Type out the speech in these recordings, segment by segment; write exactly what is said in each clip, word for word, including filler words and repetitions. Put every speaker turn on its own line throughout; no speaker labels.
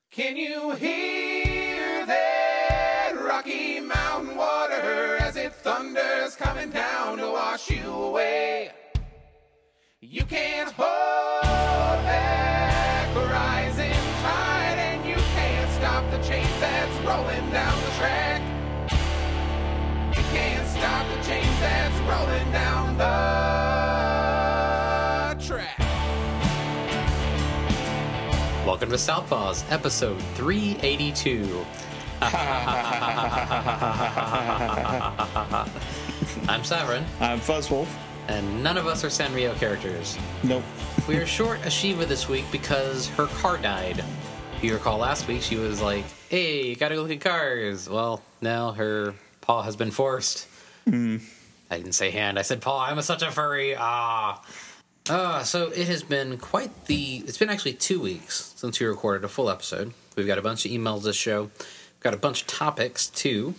Can you hear that Rocky Mountain water as it thunders coming down to wash you away? You can't hold back a rising tide, and you can't stop the change that's rolling down the track. You can't stop the change that's rolling down the track.
Welcome to Southpaws, episode three eighty-two. I'm Severin.
I'm Fuzzwolf.
And none of us are Sanrio characters.
Nope.
We are short a Shiva this week because her car died. If you recall last week, she was like, hey, gotta go look at cars. Well, now her paw has been forced.
Mm.
I didn't say hand, I said paw. I'm a, such a furry. Ah. Uh, so it has been quite the... It's been actually two weeks since we recorded a full episode. We've got a bunch of emails this show. We've got a bunch of topics, too.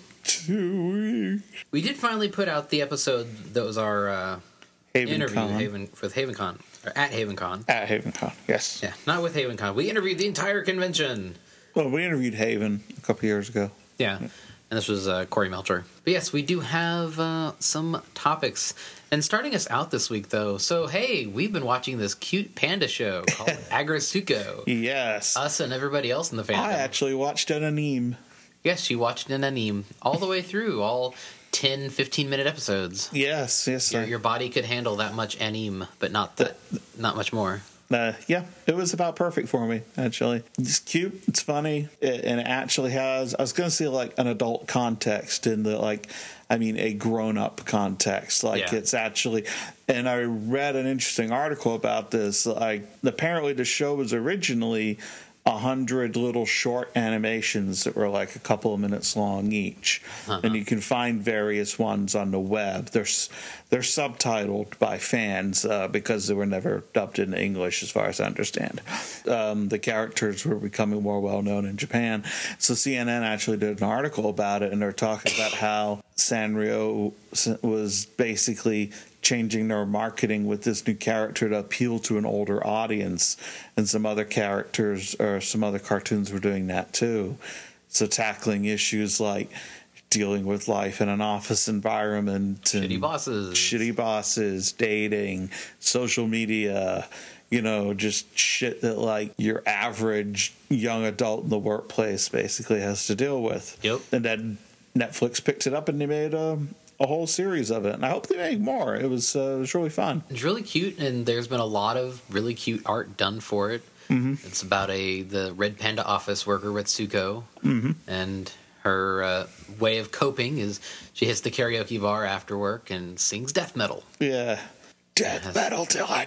Two weeks.
We did finally put out the episode that was our uh, interview Haven, with HavenCon. Or at HavenCon.
At HavenCon, yes.
Yeah, not with HavenCon. We interviewed the entire convention.
Well, we interviewed Haven a couple years ago.
Yeah, and this was uh, Corey Melcher. But yes, we do have uh, some topics. And starting us out this week, though, so hey, we've been watching this cute panda show called Aggretsuko.
Yes.
Us and everybody else in the fandom.
I actually watched an anime.
Yes, you watched an anime all the way through, all ten, fifteen-minute episodes.
Yes, yes.
Your,
I,
your body could handle that much anime, but not that, not much more.
Uh, yeah, it was about perfect for me, actually. It's cute, it's funny, it, and it actually has, I was going to say, like, an adult context in the, like, I mean, a grown-up context. Like,
yeah.
It's actually, and I read an interesting article about this. Like, apparently the show was originally a hundred little short animations that were like a couple of minutes long each, uh-huh. and you can find various ones on the web. They're they're subtitled by fans uh, because they were never dubbed into English, as far as I understand. Um, the characters were becoming more well known in Japan, so C N N actually did an article about it, and they're talking about how Sanrio was basically changing their marketing with this new character to appeal to an older audience, and some other characters or some other cartoons were doing that too. So tackling issues like dealing with life in an office environment,
shitty
and
bosses,
shitty bosses, dating, social media, you know, just shit that like your average young adult in the workplace basically has to deal with.
Yep.
And then Netflix picked it up and they made a a whole series of it, and I hope they make more. It was uh, it was really fun.
It's really cute, and there's been a lot of really cute art done for it.
Mm-hmm.
It's about a the Red Panda office worker, Retsuko,
mm-hmm.
and her uh, way of coping is she hits the karaoke bar after work and sings death metal.
Yeah, death
has,
metal till I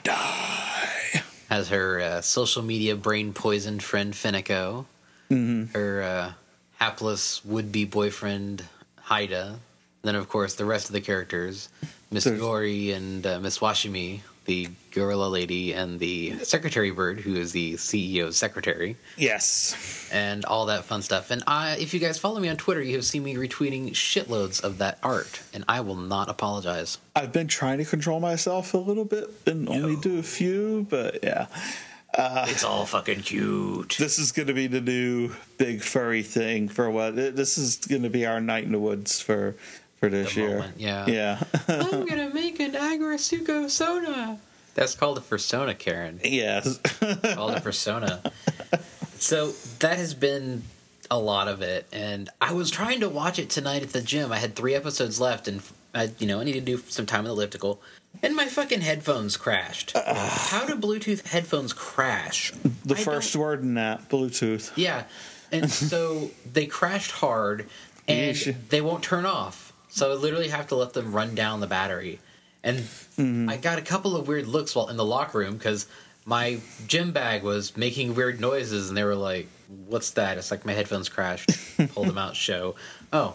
die.
Has her uh, social media brain poisoned friend Fineko,
mm-hmm.
her uh, hapless would-be boyfriend Haida. Then, of course, the rest of the characters, Miss Gori and uh, Miss Washimi, the gorilla lady, and the secretary bird, who is the C E O's secretary.
Yes.
And all that fun stuff. And I, if you guys follow me on Twitter, you have seen me retweeting shitloads of that art, and I will not apologize.
I've been trying to control myself a little bit and no. only do a few, but yeah.
Uh, it's all fucking cute.
This is going to be the new big furry thing for what? This is going to be our night in the woods for... For this
the
year.
Moment, yeah.
Yeah.
I'm going to make an Aggretsuko soda. That's called a persona, Karen.
Yes.
Called a persona. So that has been a lot of it. And I was trying to watch it tonight at the gym. I had three episodes left, and I, you know, I needed to do some time on the elliptical. And my fucking headphones crashed. Uh, How do Bluetooth headphones crash?
The
I
first
don't...
word in that, Bluetooth.
Yeah. And so they crashed hard, and they won't turn off. So I literally have to let them run down the battery. And mm-hmm. I got a couple of weird looks while in the locker room because my gym bag was making weird noises, and they were like, what's that? It's like my headphones crashed. Pulled them out, show. Oh.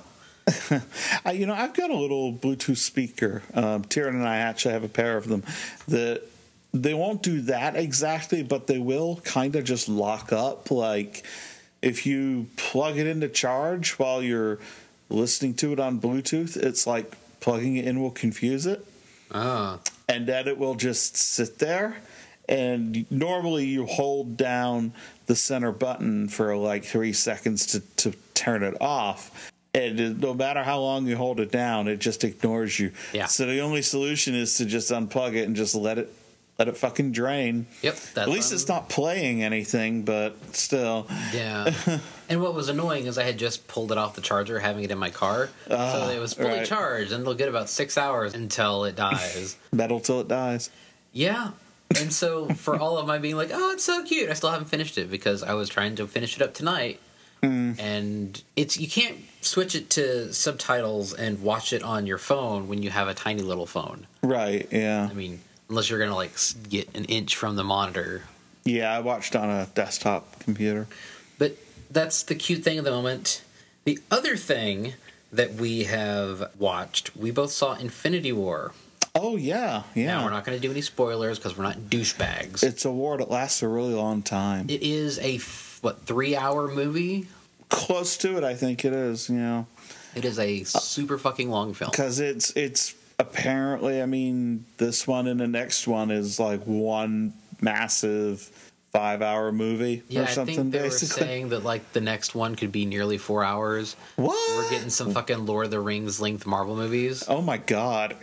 I, you know, I've got a little Bluetooth speaker. Um, Tyrion and I actually have a pair of them. The, they won't do that exactly, but they will kind of just lock up. Like, if you plug it into charge while you're listening to it on Bluetooth, it's like plugging it in will confuse it.
Ah.
And then it will just sit there and normally you hold down the center button for like three seconds to, to turn it off. And it, no matter how long you hold it down, it just ignores you.
Yeah.
So the only solution is to just unplug it and just let it let it fucking drain.
Yep. That's
At least it's not playing anything, but still.
Yeah. And what was annoying is I had just pulled it off the charger, having it in my car.
Uh,
so it was fully
right.
charged, and it'll get about six hours until it dies.
Metal till it dies.
Yeah. And so for all of my being like, oh, it's so cute, I still haven't finished it because I was trying to finish it up tonight. Mm. And it's you can't switch it to subtitles and watch it on your phone when you have a tiny little phone.
Right, yeah.
I mean, unless you're going to like get an inch from the monitor.
Yeah, I watched on a desktop computer.
But that's the cute thing at the moment. The other thing that we have watched, we both saw Infinity War.
Oh, yeah, yeah.
Now, we're not going to do any spoilers because we're not douchebags.
It's a war that lasts a really long time.
It is a, what, three-hour movie?
Close to it, I think it is, you know.
It is a super fucking long film.
Because it's, it's apparently, I mean, this one and the next one is like one massive five-hour movie
yeah,
or something,
I think they
basically.
were saying that, like, the next one could be nearly four hours.
What?
We're getting some fucking Lord of the Rings length Marvel movies.
Oh, my God.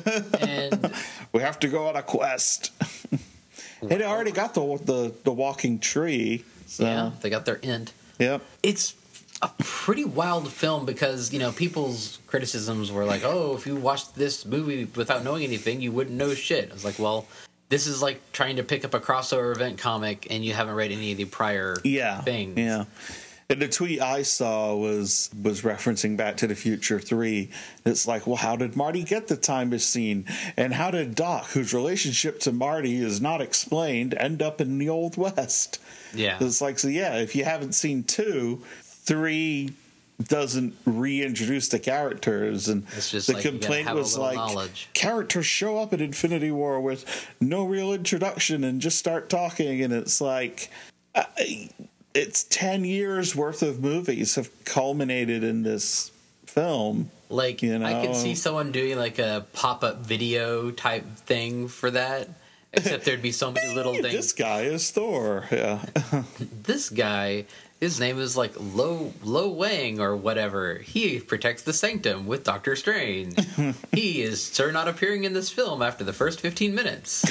And
we have to go on a quest. And it already got the, the, the walking tree. So.
Yeah, they got their end.
Yep.
It's a pretty wild film because, you know, people's criticisms were like, oh, if you watched this movie without knowing anything, you wouldn't know shit. I was like, well, this is like trying to pick up a crossover event comic and you haven't read any of the prior
yeah,
things.
Yeah. And the tweet I saw was was referencing Back to the Future three. It's like, well, how did Marty get the time machine? And how did Doc, whose relationship to Marty is not explained, end up in the Old West?
Yeah.
It's like, so yeah, if you haven't seen two, three doesn't reintroduce the characters, and
it's just
the
like
complaint was like
knowledge.
Characters show up in Infinity War with no real introduction and just start talking, and it's like uh, it's ten years worth of movies have culminated in this film.
Like,
you know?
I could see someone doing like a pop-up video type thing for that, except there'd be so many little things.
This guy is Thor. Yeah.
This guy, his name is like Lo Lo Wang or whatever. He protects the Sanctum with Doctor Strange. He is sir not appearing in this film after the first fifteen minutes.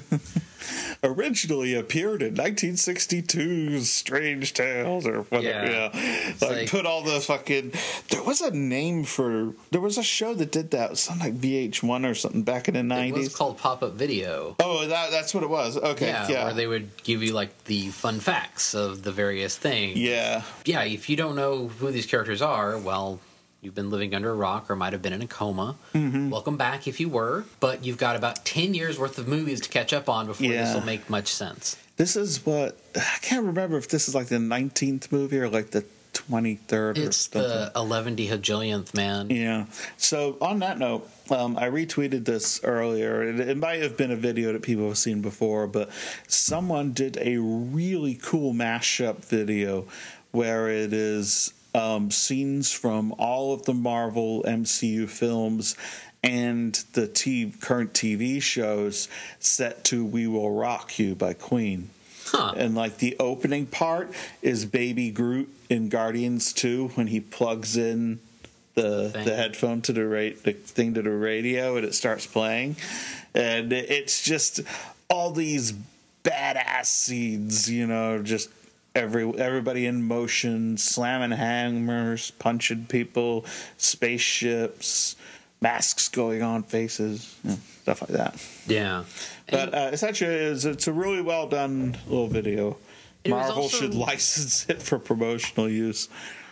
Originally appeared in nineteen sixty-two's Strange Tales or whatever.
Yeah.
Yeah. Like,
like,
put all the fucking. There was a name for. There was a show that did that. It was something like V H one or something back in the nineties.
It was called Pop-Up Video.
Oh, that, that's what it was. Okay.
Yeah,
Yeah.
where they would give you like the fun facts of the various things.
Yeah.
Yeah, if you don't know who these characters are, well, you've been living under a rock or might have been in a coma. Mm-hmm. Welcome back if you were. But you've got about ten years worth of movies to catch up on before
Yeah.
this will make much sense.
This is what. I can't remember if this is like the nineteenth movie or like the twenty-third or
It's
something.
the eleven hajillionth, man.
Yeah. So on that note, um, I retweeted this earlier. It, it might have been a video that people have seen before, but someone did a really cool mashup video where it is um, scenes from all of the Marvel M C U films and the t- current T V shows set to "We Will Rock You" by Queen.
Huh.
And like the opening part is Baby Groot in Guardians two when he plugs in the
Thing.
the headphone to the ra- the thing to the radio and it starts playing, and it's just all these badass scenes, you know, just every everybody in motion, slamming hammers, punching people, spaceships, masks going on faces, you know, stuff like that.
Yeah.
But uh, essentially, it's, it's a really well done little video.
It was
Marvel
also-
should license it for promotional use.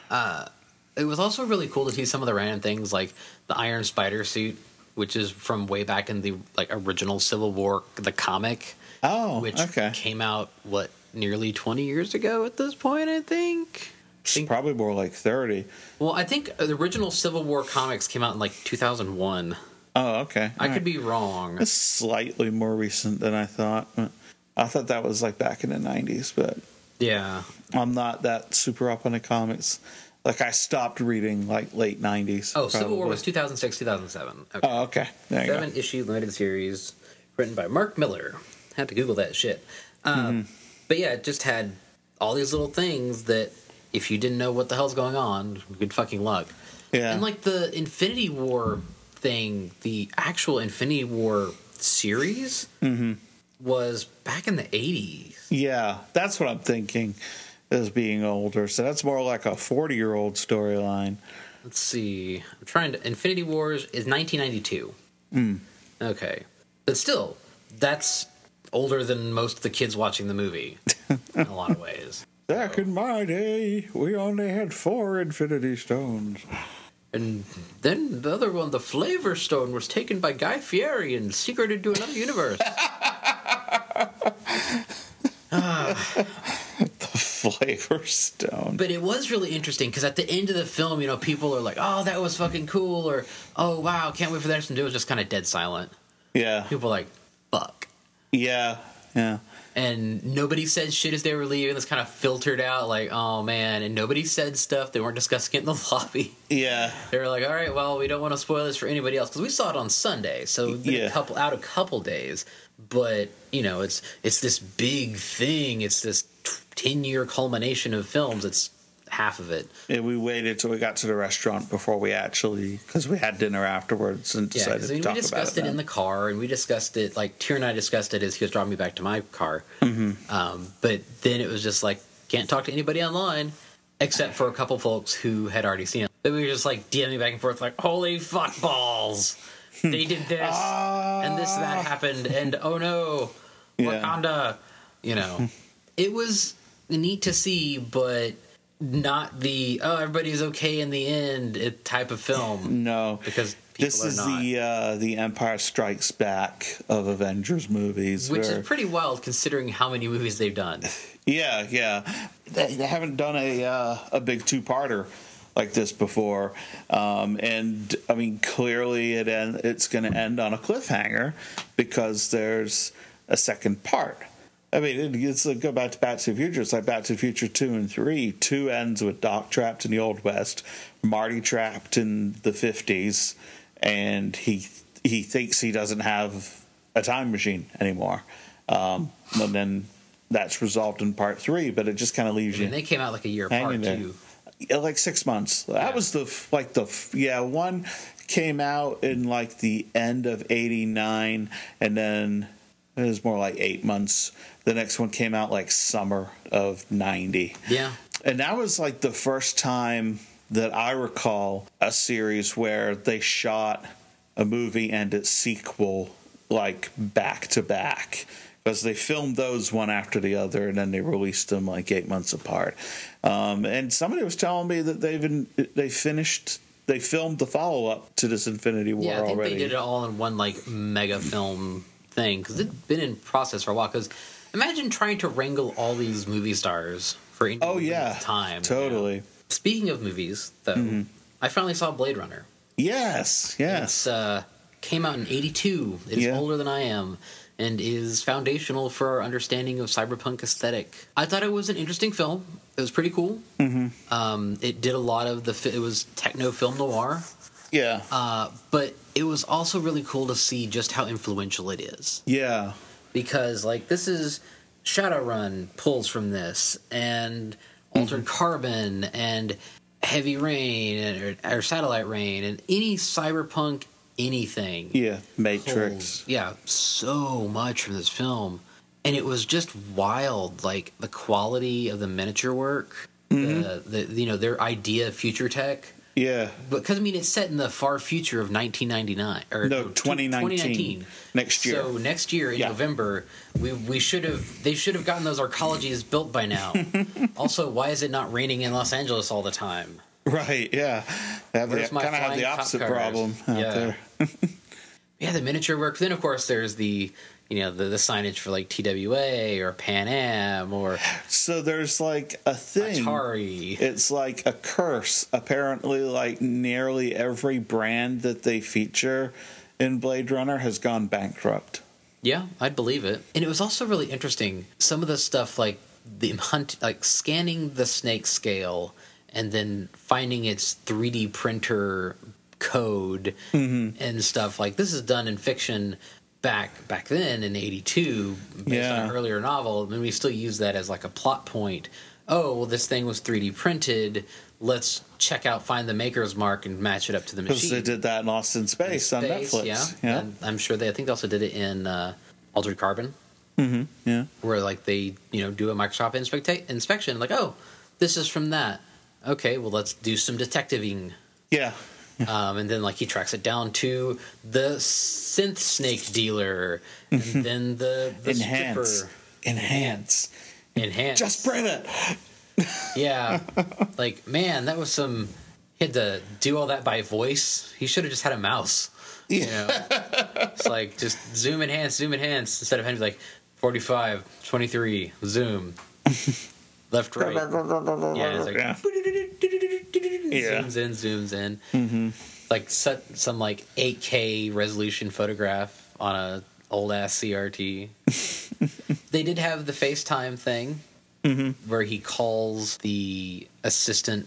It was also really cool to see some of the random things like the Iron Spider suit, which is from way back in the like original Civil War, the comic.
Oh,
which
okay.
came out, what, nearly twenty years ago at this point, I think?
It's probably more like thirty.
Well, I think the original Civil War comics came out in like two thousand one.
Oh, okay.
I
All
could
right.
be wrong.
It's slightly more recent than I thought. I thought that was like back in the nineties, but
Yeah.
I'm not that super up on the comics. Like I stopped reading like late nineties.
Oh, Civil War
probably.
was two thousand six, two thousand seven. Okay.
Oh, okay. There you
Seven issue limited series written by Mark Miller. Had to Google that shit. Um, mm-hmm. But yeah, it just had all these little things that if you didn't know what the hell's going on, good fucking luck.
Yeah.
And like the Infinity War thing, the actual Infinity War series
mm-hmm.
was back in the eighties.
Yeah, that's what I'm thinking as being older. So that's more like a forty-year-old storyline.
Let's see. I'm trying to... Infinity Wars is nineteen ninety-two.
Mm.
Okay. But still, that's older than most of the kids watching the movie in a lot of ways.
Back so. in my day, we only had four Infinity Stones.
And then the other one, the Flavor Stone, was taken by Guy Fieri and secreted to another universe. ah.
The Flavor Stone.
But it was really interesting because at the end of the film, you know, people are like, "Oh, that was fucking cool," or "Oh, wow, can't wait for the next one." It was just kind of dead silent.
Yeah.
People were like, "Fuck."
Yeah. Yeah.
And nobody said shit as they were leaving. This kind of filtered out, like, "Oh man," and nobody said stuff. They weren't discussing it in the lobby.
Yeah.
They were like, "All right, well, we don't want to spoil this for anybody else because we saw it on Sunday, so it's been
yeah.
a couple out a couple days." But you know, it's it's this big thing. It's this ten-year culmination of films. It's half of it.
Yeah, we waited till we got to the restaurant before we actually, because we had dinner afterwards and decided
yeah,
to
we
talk
discussed
about
it,
it
in the car, and we discussed it, like, Tyr and I discussed it as he was driving me back to my car.
Mm-hmm.
Um, but then it was just like, can't talk to anybody online, except for a couple folks who had already seen it. But we were just, like, DMing back and forth, like, holy fuck balls! They did this,
uh,
and this, that happened, and oh no, Wakanda! Yeah. You know, it was neat to see, but not the oh everybody's okay in the end type of film.
No,
because people
this
are
is
not.
the uh, the Empire Strikes Back of Avengers movies,
which
where,
is pretty wild considering how many movies they've done.
Yeah, yeah, they, they haven't done a uh, a big two parter like this before, um, and I mean clearly it end, it's going to end on a cliffhanger because there's a second part. I mean, it's like, go back to Back to the Future. It's like Back to the Future two and three. Two ends with Doc trapped in the Old West, Marty trapped in the fifties, and he he thinks he doesn't have a time machine anymore. Um, and then that's resolved in part three, but it just kind of leaves
I mean,
you.
They came out like a year apart
there.
too.
Yeah, like six months. That
yeah.
was the like the yeah one came out in like the end of eighty-nine, and then it was more like eight months. The next one came out like summer of ninety.
Yeah.
And that was like the first time that I recall a series where they shot a movie and its sequel like back to back. Because they filmed those one after the other and then they released them like eight months apart. Um, and somebody was telling me that they've been, they finished, they filmed the follow up to this Infinity War
yeah, I think
already.
they did it all in one like mega film thing because it'd been in process for a while. Because imagine trying to wrangle all these movie stars for any
oh yeah
time.
Totally.
You know? Speaking of movies, though, mm-hmm. I finally saw Blade Runner.
Yes, yes.
It uh, came out in eighty-two. It is yeah. older than I am, and is foundational for our understanding of cyberpunk aesthetic. I thought it was an interesting film. It was pretty cool.
Mm-hmm.
Um, it did a lot of the. Fi- it was techno film noir.
Yeah.
Uh, but it was also really cool to see just how influential it is.
Yeah.
Because, like, this is... Shadowrun pulls from this, and Altered mm-hmm. Carbon, and Heavy Rain, or, or Satellite Rain, and any cyberpunk anything.
Yeah, Matrix.
Pulls, yeah, so much from this film. And it was just wild, like, the quality of the miniature work, mm-hmm. the, the you know, their idea of future tech.
Yeah.
Because, I mean, it's set in the far future of nineteen ninety-nine. Or
no, twenty nineteen. twenty nineteen. Next year.
So next year in
yeah.
November, we we should have they should have gotten those arcologies built by now. Also, why is it not raining in Los Angeles all the time?
Right, yeah. They have
Where's
the,
my
kind of have the opposite problem out
yeah.
there.
Yeah, the miniature work. Then, of course, there's the... You know, the, the signage for, like, T W A or Pan Am or...
So there's, like, a thing.
Atari.
It's like a curse. Apparently, like, nearly every brand that they feature in Blade Runner has gone bankrupt.
Yeah, I'd believe it. And it was also really interesting. Some of the stuff, like, the hunt, like, scanning the snake scale and then finding its three D printer code
mm-hmm.
and stuff. Like, this is done in fiction... back back then in eighty-two, based
Yeah.
on an earlier novel, then we still use that as like a plot point. Oh, well, this thing was three D printed. Let's check out, find the maker's mark, and match it up to the
Because
machine.
they did that in Lost in Space,
In
on
Space,
Netflix.
Yeah,
Yeah.
And I'm sure they. I think they also did it in uh, Altered Carbon,
Mm-hmm. Yeah.
where like they you know do a Microsoft inspecta- inspection. Like, oh, this is from that. Okay, well, let's do some detectiving.
Yeah.
Um, and then like he tracks it down to the synth snake dealer, and then the, the
Enhance.
stripper.
Enhance.
Enhance.
Just print it.
Yeah. Like, man, that was some. He had to do all that by voice. He should have just had a mouse. You know? It's like just zoom enhance, zoom enhance instead of having like forty-five, twenty-three, zoom, left, right. Yeah, it's like
Yeah. Yeah.
zooms in, zooms in. Mm-hmm. Like set some like eight K resolution photograph on a old ass C R T. They did have the FaceTime thing,
Mm-hmm.
where he calls the assistant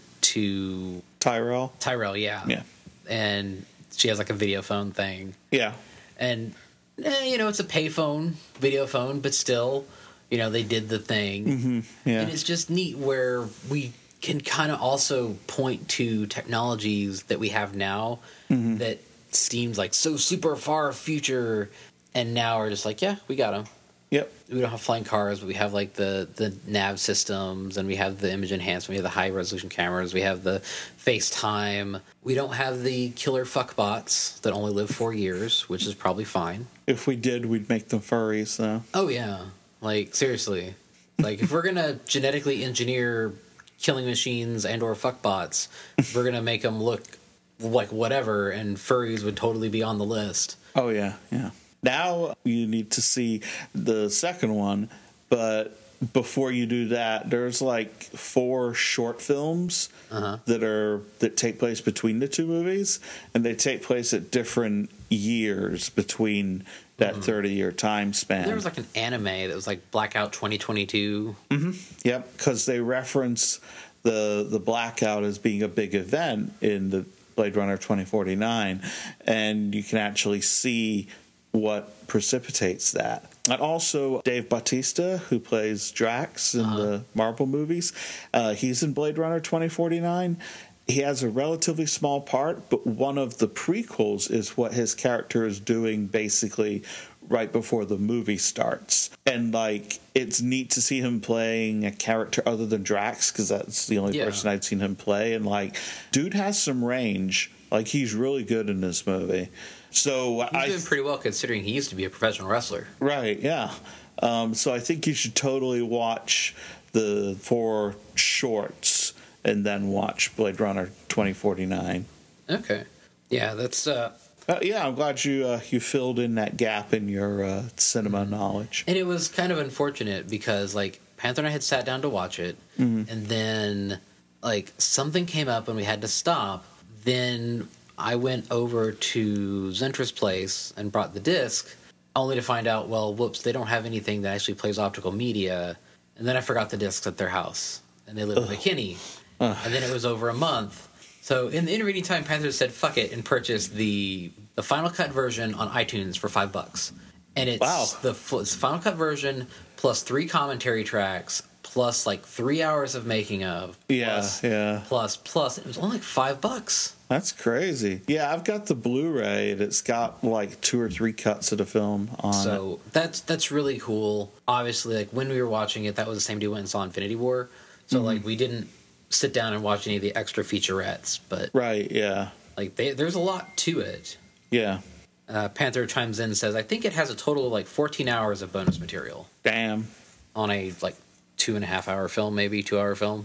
to
Tyrell.
Tyrell. Yeah,
Yeah.
and she has like a video phone thing,
Yeah.
and eh, you know it's a payphone video phone, but still, you know they did the thing,
Mm-hmm. Yeah.
and it's just neat where we can kind of also point to technologies that we have now
Mm-hmm.
that seems like so super far future, and now we're just like, yeah, we got them.
Yep.
We don't have flying cars, but we have like the the nav systems, and we have the image enhancement, we have the high resolution cameras, we have the FaceTime. We don't have the killer fuck bots that only live four years, which is probably fine.
If we did, we'd make them furries, though.
Oh yeah, like seriously, like if we're gonna genetically engineer killing machines and or fuck bots, we're gonna make them look like whatever, and furries would totally be on the list.
Oh, yeah. Yeah. Now you need to see the second one, but before you do that, there's like four short films
Uh-huh.
that are that take place between the two movies, and they take place at different years between that thirty-year time span.
There was like an anime that was like Blackout twenty twenty-two.
Yep, because they reference the the blackout as being a big event in the Blade Runner twenty forty-nine, and you can actually see what precipitates that. And also, Dave Bautista, who plays Drax in
Uh-huh.
the Marvel movies, uh, he's in Blade Runner twenty forty-nine. He has a relatively small part, but one of the prequels is what his character is doing basically right before the movie starts. And, like, it's neat to see him playing a character other than Drax, because that's the only
Yeah.
person I'd seen him play. And, like, dude has some range. Like, he's really good in this movie. So
He's
I
doing pretty well considering he used to be a professional wrestler.
Right, yeah. Um, so I think you should totally watch the four shorts and then watch Blade Runner twenty forty-nine.
Okay. Yeah, that's uh
Uh, yeah, I'm glad you uh, you filled in that gap in your uh, cinema knowledge.
and it was kind of unfortunate because like Panther and I had sat down to watch it, and then like something came up and we had to stop. Then I went over to Zentra's place and brought the disc, only to find out, well, whoops, they don't have anything that actually plays optical media. And then I forgot the discs at their house, and they live in McKinney. And then it was over a month. So in the intervening time, Panther said, "Fuck it," and purchased the the Final Cut version on iTunes for five bucks. And it's
Wow.
the fu- it's Final Cut version plus three commentary tracks plus like three hours of making of.
Yeah,
plus,
yeah.
Plus plus. It was only like five bucks.
That's crazy. Yeah, I've got the Blu-ray, and it's got like two or three cuts of the film on it.
So that's that's really cool. Obviously, like when we were watching it, that was the same day we went and saw Infinity War. So like we didn't sit down and watch any of the extra featurettes, but
Right, yeah.
like they, there's a lot to it.
Yeah.
Uh, Panther chimes in and says, "I think it has a total of like fourteen hours of bonus material
Damn.
on a like two and a half hour film, maybe two hour film."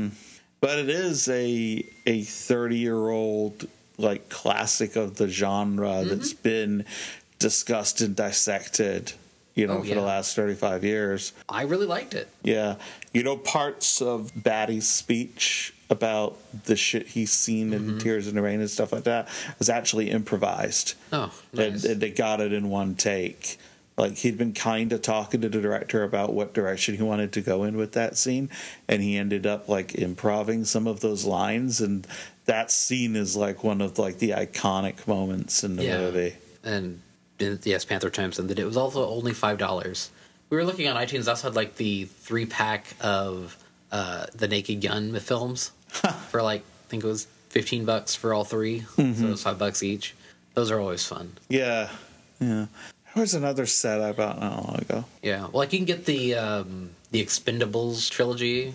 But it is a a thirty year old like classic of the genre that's been discussed and dissected, you know,
Oh,
for
yeah.
the last thirty five years.
I really liked it.
Yeah, you know, parts of Batty's speech about the shit he's seen in Tears in the Rain and stuff like that was actually improvised.
Oh,
and,
nice.
and they got it in one take. Like he'd been kind of talking to the director about what direction he wanted to go in with that scene, and he ended up like improving some of those lines, and that scene is like one of like the iconic moments in the
Yeah.
movie.
And yes, Panther Thompson, that it was also only five dollars. We were looking on iTunes, also had like the three pack of uh, the Naked Gun films for like, I think it was fifteen bucks for all three. Mm-hmm. So it was five bucks each. Those are always fun.
Yeah. Yeah. There was another set I bought not long ago.
Yeah. Well, like you can get the um, the Expendables trilogy.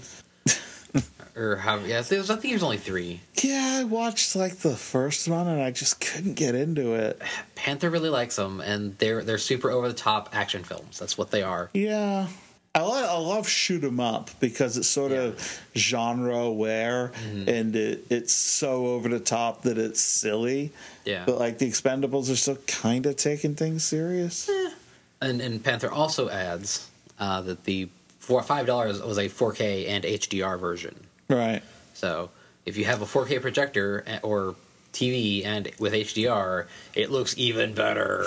Or how? Yeah, there was, I think there's only three.
Yeah, I watched like the first one and I just couldn't get into it.
Panther really likes them, and they're they're super over the top action films. That's what they are.
Yeah, I, lo- I love shoot 'em up because it's sort yeah. of genre aware, mm-hmm. and it, it's so over the top that it's silly.
Yeah,
but like the Expendables are still kind of taking things serious.
Eh. And and Panther also adds uh, that the for five dollars was a four K and H D R version.
Right.
So if you have a four K projector or T V and with H D R, it looks even better.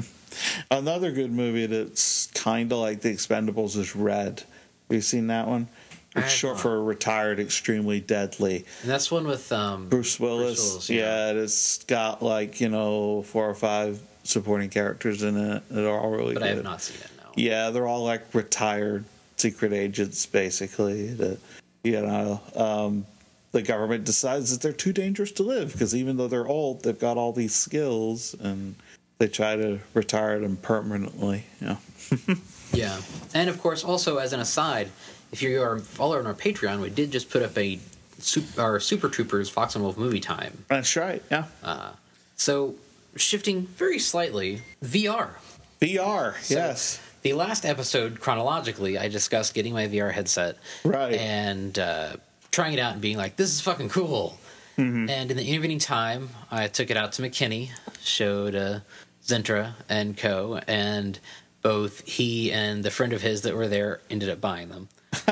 Another good movie that's kind of like The Expendables is Red. Have you seen that one? It's short not. for Retired Extremely Deadly.
And that's one with um,
Bruce Willis.
Bruce Willis
yeah. yeah, it's got like, you know, four or five supporting characters in it. They're all really
but
good.
But I have not seen it, no.
Yeah, they're all like retired secret agents, basically. That, you know, um, the government decides that they're too dangerous to live because even though they're old, they've got all these skills and they try to retire them permanently. Yeah.
Yeah. And of course, also as an aside, if you are a follower on our Patreon, we did just put up a super, our Super Troopers Fox and Wolf movie time.
That's right. Yeah.
Uh, so shifting very slightly, V R.
V R. So, yes.
The last episode, chronologically, I discussed getting my V R headset.
Right.
And uh, trying it out and being like, this is fucking cool. Mm-hmm. And in the intervening time, I took it out to McKinney, showed uh, Zentra and co., and both he and the friend of his that were there ended up buying them.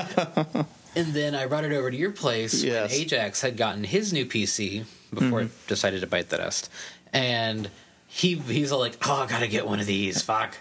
And then I brought it over to your place
yes.
when Ajax had gotten his new P C before mm-hmm. it decided to bite the dust. And he he's all like, oh, I gotta get one of these, fuck.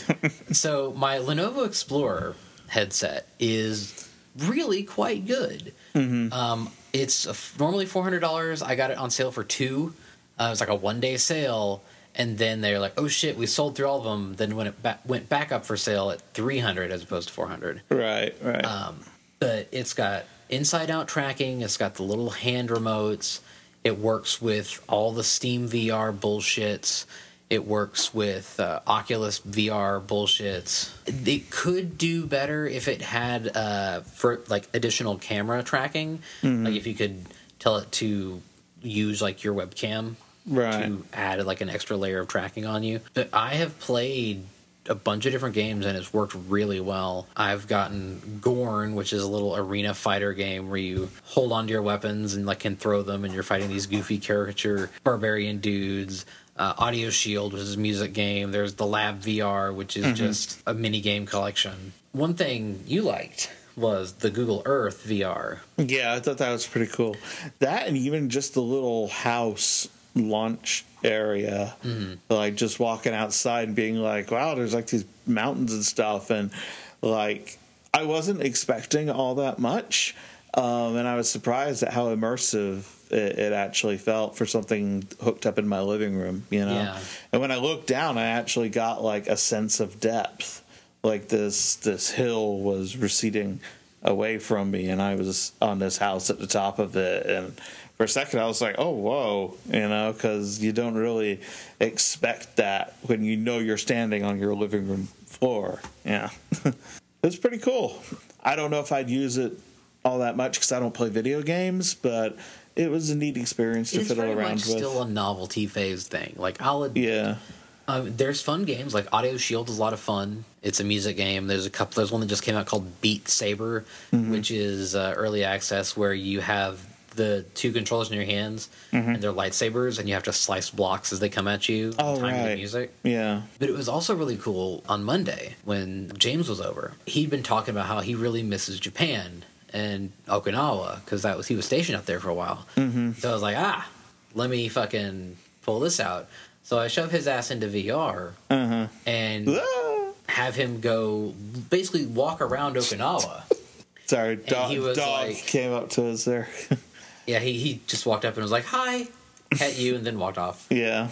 So my Lenovo Explorer headset is really quite good. Mm-hmm. Um, it's a, normally four hundred dollars. I got it on sale for two. Uh, it was like a one-day sale, and then they're like, "Oh shit, we sold through all of them." Then when it ba- went back up for sale at three hundred as opposed to four hundred.
Right, right.
Um, but it's got inside-out tracking. It's got the little hand remotes. It works with all the Steam V R bullshits. It works with uh, Oculus V R bullshits. It could do better if it had uh, for like additional camera tracking. Mm-hmm. Like if you could tell it to use like your webcam
right.
to add like an extra layer of tracking on you. But I have played a bunch of different games and it's worked really well. I've gotten Gorn, which is a little arena fighter game where you hold onto your weapons and like can throw them and you're fighting these goofy caricature barbarian dudes. Uh, Audio Shield, which is a music game. There's the Lab V R, which is mm-hmm. just a mini game collection. One thing you liked was the Google Earth V R.
Yeah, I thought that was pretty cool. That and even just the little house launch area, mm-hmm. like just walking outside and being like, wow, there's like these mountains and stuff. And like, I wasn't expecting all that much. Um, and I was surprised at how immersive it, it actually felt for something hooked up in my living room, you know?
Yeah.
And when I looked down, I actually got like a sense of depth. Like this, this hill was receding away from me and I was on this house at the top of it. And for a second I was like, oh, whoa, you know, because you don't really expect that when you know you're standing on your living room floor. Yeah. It was pretty cool. I don't know if I'd use it all that much because I don't play video games, but it was a neat experience to fiddle around with.
It's still a novelty phase thing. Like I'll admit,
yeah.
Um, there's fun games like Audio Shield is a lot of fun. It's a music game. There's a couple. There's one that just came out called Beat Saber, mm-hmm. which is uh, early access where you have the two controllers in your hands mm-hmm. and they're lightsabers, and you have to slice blocks as they come at you.
Oh,
time
right.
the music.
Yeah.
But it was also really cool on Monday when James was over. He'd been talking about how he really misses Japan and Okinawa because that was he was stationed up there for a while. Mm-hmm. So I was like, ah, let me fucking pull this out. So I shove his ass into V R uh-huh. and ah. have him go basically walk around Okinawa.
Sorry, dog, dog like, came up to us there.
Yeah, he, he just walked up and was like, hi, at you, and then walked off.
Yeah.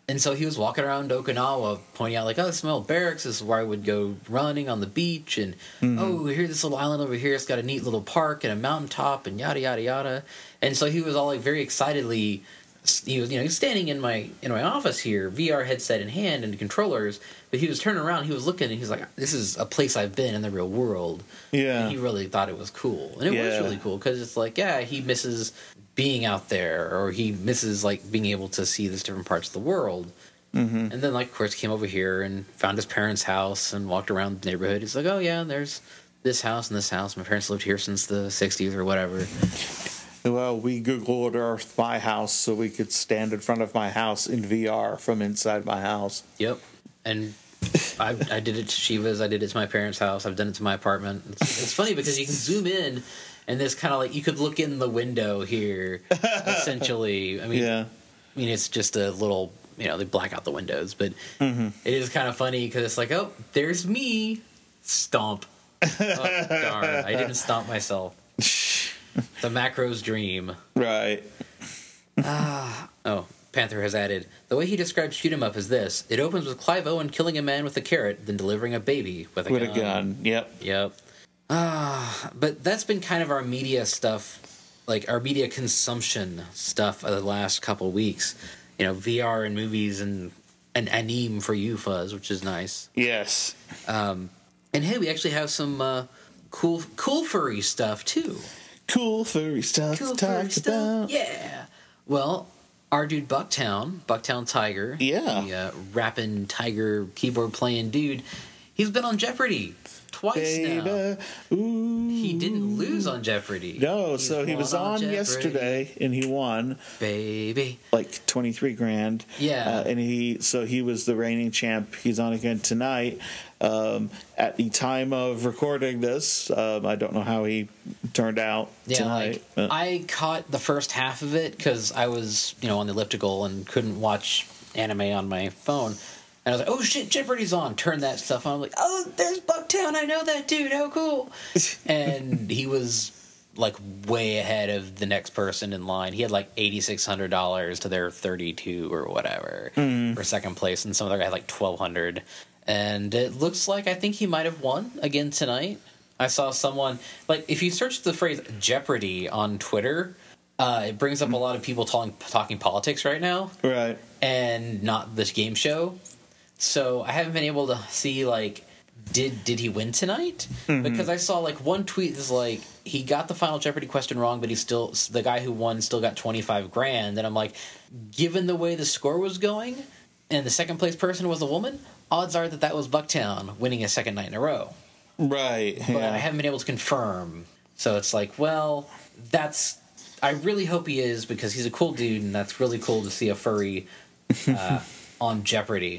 And so he was walking around Okinawa pointing out, like, oh, this is my old barracks. This is where I would go running on the beach. And, mm-hmm. oh, here's this little island over here. It's got a neat little park and a mountaintop and yada, yada, yada. And so he was all, like, very excitedly, he was, you know, he's standing in my in my office here, V R headset in hand and controllers. But he was turning around, he was looking, and he's like, this is a place I've been in the real world.
Yeah.
And he really thought it was cool. And it
yeah.
was really cool because it's like, yeah, he misses being out there, or he misses, like, being able to see these different parts of the world. Mm-hmm. And then, like, of course, he came over here and found his parents' house and walked around the neighborhood. He's like, oh, yeah, there's this house and this house. My parents lived here since the sixties or whatever.
Well, we Googled Earth my house so we could stand in front of my house in V R from inside my house.
Yep. And I, I did it to Shiva's. I did it to my parents' house. I've done it to my apartment. It's, it's funny because you can zoom in, and there's kind of like, you could look in the window here, essentially. I mean, yeah. I mean, it's just a little, you know, they black out the windows, but mm-hmm. it is kind of funny because it's like, oh, there's me. Stomp. Oh, darn. I didn't stomp myself. The macro's dream.
Right.
Ah. Oh, Panther has added, the way he describes Shoot 'em Up is this. It opens with Clive Owen killing a man with a carrot, then delivering a baby with a
with
gun.
With a gun, yep.
Yep. Ah, but that's been kind of our media stuff, like our media consumption stuff of the last couple weeks. You know, V R and movies and an anime for you, Fuzz, which is nice.
Yes.
Um, and hey, we actually have some uh, cool, cool furry stuff too.
Cool furry stuff
cool
to talk
furry stuff.
about.
Yeah. Well, our dude Bucktown, Bucktown Tiger,
yeah,
the uh, rapping tiger keyboard playing dude, he's been on Jeopardy twice Baby. now.
Ooh.
He didn't lose on Jeopardy.
No,
He's
so he was on, on yesterday and he won.
Baby,
like twenty-three grand.
Yeah,
uh, and he so he was the reigning champ. He's on again tonight. Um, at the time of recording this, um, I don't know how he turned out
yeah,
tonight.
Like, I caught the first half of it because I was, you know, on the elliptical and couldn't watch anime on my phone. And I was like, oh shit, Jeopardy's on. Turn that stuff on. I'm like, oh, there's Bucktown. I know that dude. How cool. And he was like way ahead of the next person in line. He had like eighty-six hundred dollars to their thirty-two or whatever mm. for second place. And some other guy had like twelve hundred dollars. And it looks like I think he might have won again tonight. I saw someone, like, if you search the phrase Jeopardy on Twitter, uh, it brings up a lot of people talking, talking politics right now.
Right.
And not this game show. So I haven't been able to see, like, did did he win tonight? Mm-hmm. Because I saw, like, one tweet is like, he got the final Jeopardy question wrong, but he still, the guy who won still got twenty-five grand. And I'm like, given the way the score was going, and the second place person was a woman, odds are that that was Bucktown winning a second night in a row.
Right.
But
yeah.
I haven't been able to confirm. So it's like, well, that's... I really hope he is, because he's a cool dude, and that's really cool to see a furry uh, on Jeopardy.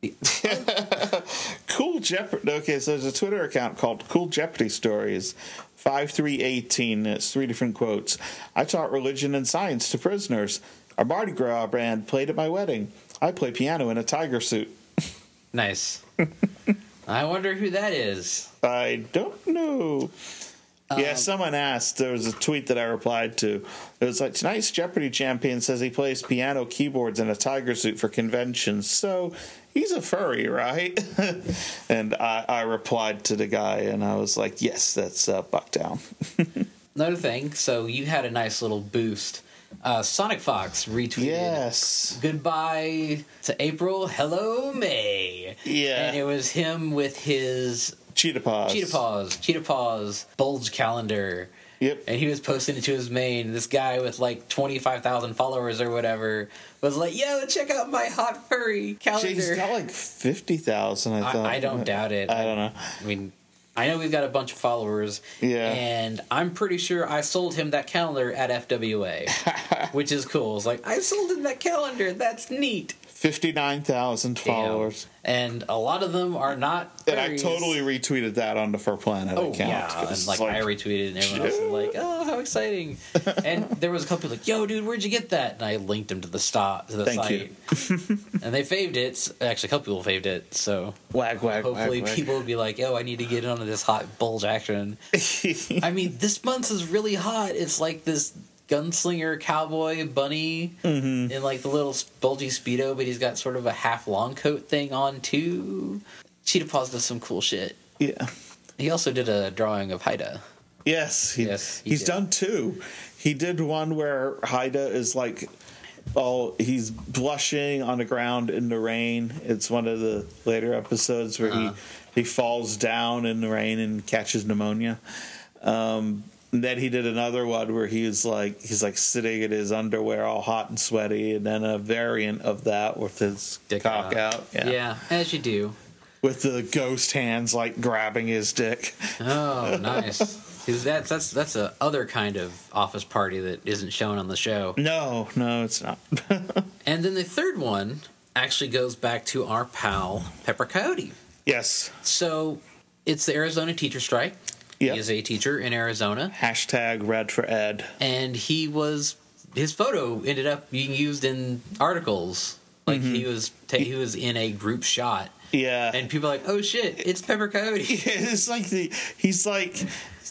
Cool Jeopardy. Okay, so there's a Twitter account called Cool Jeopardy Stories. five three eighteen. It's three different quotes. I taught religion and science to prisoners. Our Mardi Gras band played at my wedding. I play piano in a tiger suit.
Nice. I wonder who that is.
I don't know. Um, yeah, someone asked. There was a tweet that I replied to. It was like, tonight's Jeopardy champion says he plays piano, keyboards, in a tiger suit for conventions. So he's a furry, right? And I, I replied to the guy, and I was like, yes, that's uh, Bucktown.
Another thing, so you had a nice little boost. Uh, Sonic Fox retweeted,
yes,
goodbye to April, hello May.
Yeah.
And it was him with his
Cheetah Paws.
Cheetah Paws. Cheetah Paws bulge calendar.
Yep.
And he was posting it to his main. This guy with like twenty-five thousand followers or whatever was like, yo, check out my hot furry calendar.
He's got like fifty thousand, I thought.
I, I don't doubt it.
I don't know.
I mean, I know we've got a bunch of followers.
Yeah.
And I'm pretty sure I sold him that calendar at F W A, which is cool. It's like, I sold him that calendar. That's neat.
fifty-nine thousand followers.
And a lot of them are not furries.
And I totally retweeted that on the For Planet
oh,
account.
Yeah, and like, like I retweeted and everyone else was like, oh, how exciting. And there was a couple people like, yo, dude, where'd you get that? And I linked them to the, sto- to the
Thank
site.
You.
And they faved it. Actually, a couple people faved it. So
wag, wag,
hopefully
wag, wag.
people will be like, yo, I need to get onto this hot bulge action. I mean, this month is really hot. It's like this gunslinger cowboy bunny
mm-hmm.
in like the little bulgy Speedo, but he's got sort of a half long coat thing on too. Cheetah Paws does some cool shit.
Yeah.
He also did a drawing of Haida.
Yes, he,
yes, he
he's
did.
done two. He did one where Haida is like, oh, he's blushing on the ground in the rain. It's one of the later episodes where uh-huh. he, he falls down in the rain and catches pneumonia. Um, and then he did another one where he was like, he's like sitting in his underwear all hot and sweaty, and then a variant of that with his
dick
cock out.
out.
Yeah.
yeah, as you do.
With the ghost hands like grabbing his dick.
Oh, nice. Because that's that's that's a other kind of office party that isn't shown on the show.
No, no, it's not.
And then the third one actually goes back to our pal Pepper Coyote.
Yes.
So it's the Arizona teacher strike.
Yep.
He is a teacher in Arizona.
Hashtag Red for Ed.
And he was his photo ended up being used in articles. Like mm-hmm. he was ta- he was in a group shot.
Yeah.
And people are like, oh shit, it's Pepper Coyote.
It's like the he's like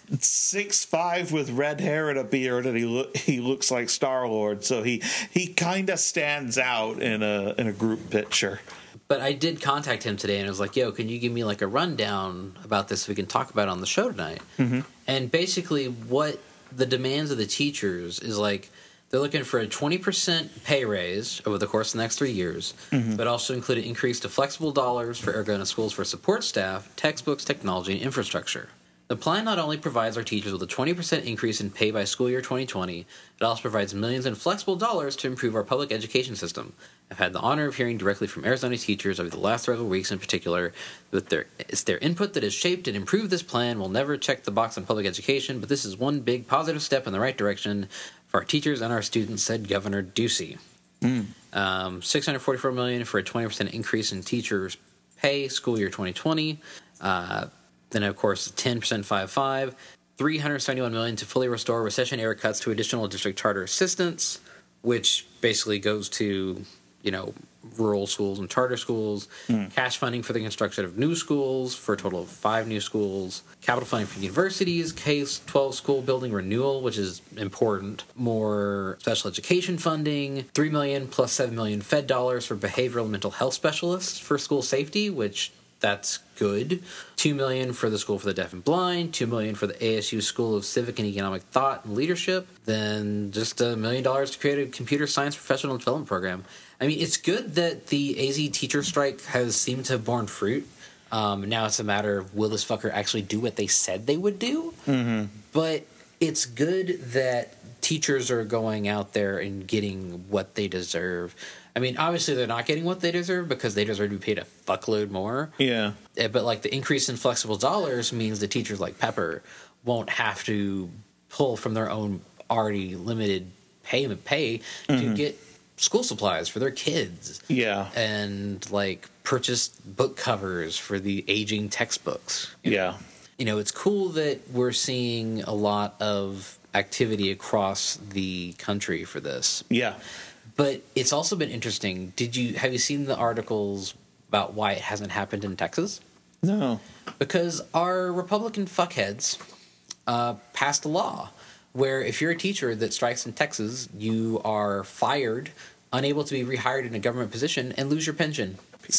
six five with red hair and a beard, and he look he looks like Star-Lord, so he he kind of stands out in a in a group picture.
But I did contact him today, and I was like, yo, can you give me like a rundown about this so we can talk about it on the show tonight?
Mm-hmm.
And basically what the demands of the teachers is like, they're looking for a twenty percent pay raise over the course of the next three years, mm-hmm. but also include an increase to flexible dollars for Arizona schools for support staff, textbooks, technology, and infrastructure. The plan not only provides our teachers with a twenty percent increase in pay by school year twenty twenty, it also provides millions in flexible dollars to improve our public education system. I've had the honor of hearing directly from Arizona teachers over the last several weeks in particular that their, it's their input that has shaped and improved this plan. We'll never check the box on public education, but this is one big positive step in the right direction for our teachers and our students, said Governor Ducey.
Mm.
Um, six hundred forty-four million dollars for a twenty percent increase in teachers' pay school year twenty twenty. Uh, then, of course, ten percent five five. three hundred seventy-one million dollars to fully restore recession-era cuts to additional district charter assistance, which basically goes to, you know, rural schools and charter schools, mm. cash funding for the construction of new schools for a total of five new schools, capital funding for universities, K twelve school building renewal, which is important, more special education funding, three million dollars plus seven million dollars Fed dollars for behavioral and mental health specialists for school safety, which that's good. two million dollars for the School for the Deaf and Blind, two million dollars for the A S U School of Civic and Economic Thought and Leadership, then just a million dollars to create a computer science professional development program. I mean, it's good that the A Z teacher strike has seemed to have borne fruit. Um, now it's a matter of, will this fucker actually do what they said they would do?
Mm-hmm.
But it's good that teachers are going out there and getting what they deserve. I mean, obviously they're not getting what they deserve because they deserve to be paid a fuckload more.
Yeah.
But like the increase in flexible dollars means that teachers like Pepper won't have to pull from their own already limited payment pay mm-hmm. to get school supplies for their kids.
Yeah.
And like purchase book covers for the aging textbooks. You know?
Yeah.
You know, it's cool that we're seeing a lot of activity across the country for this.
Yeah.
But it's also been interesting. Did you have you seen the articles about why it hasn't happened in Texas?
No.
Because our Republican fuckheads uh, passed a law where if you're a teacher that strikes in Texas, you are fired, unable to be rehired in a government position, and lose your pension.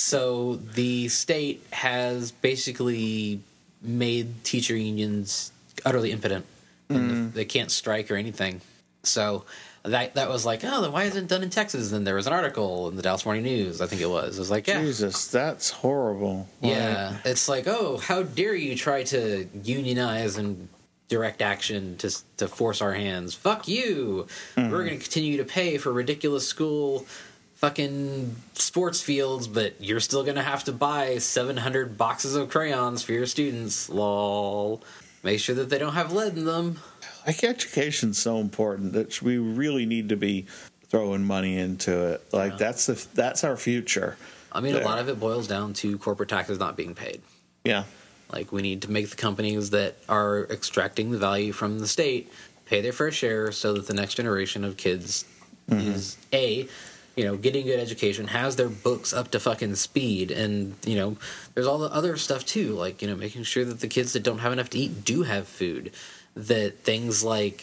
So the state has basically made teacher unions utterly impotent. Mm. They can't strike or anything. So that that was like, oh, then why isn't it done in Texas? And then there was an article in the Dallas Morning News, I think it was. It was like, yeah.
Jesus, that's horrible.
Yeah. Why? It's like, oh, how dare you try to unionize and direct action to to force our hands. Fuck you. Mm-hmm. We're going to continue to pay for ridiculous school fucking sports fields, but you're still going to have to buy seven hundred boxes of crayons for your students. Lol. Make sure that they don't have lead in them.
Like, education's so important that we really need to be throwing money into it. Like, yeah. that's the that's our future.
I mean,
there.
A lot of it boils down to corporate taxes not being paid.
Yeah.
Like, we need to make the companies that are extracting the value from the state pay their fair share so that the next generation of kids mm-hmm. is, A, you know, getting good education, has their books up to fucking speed, and, you know, there's all the other stuff, too, like, you know, making sure that the kids that don't have enough to eat do have food, that things like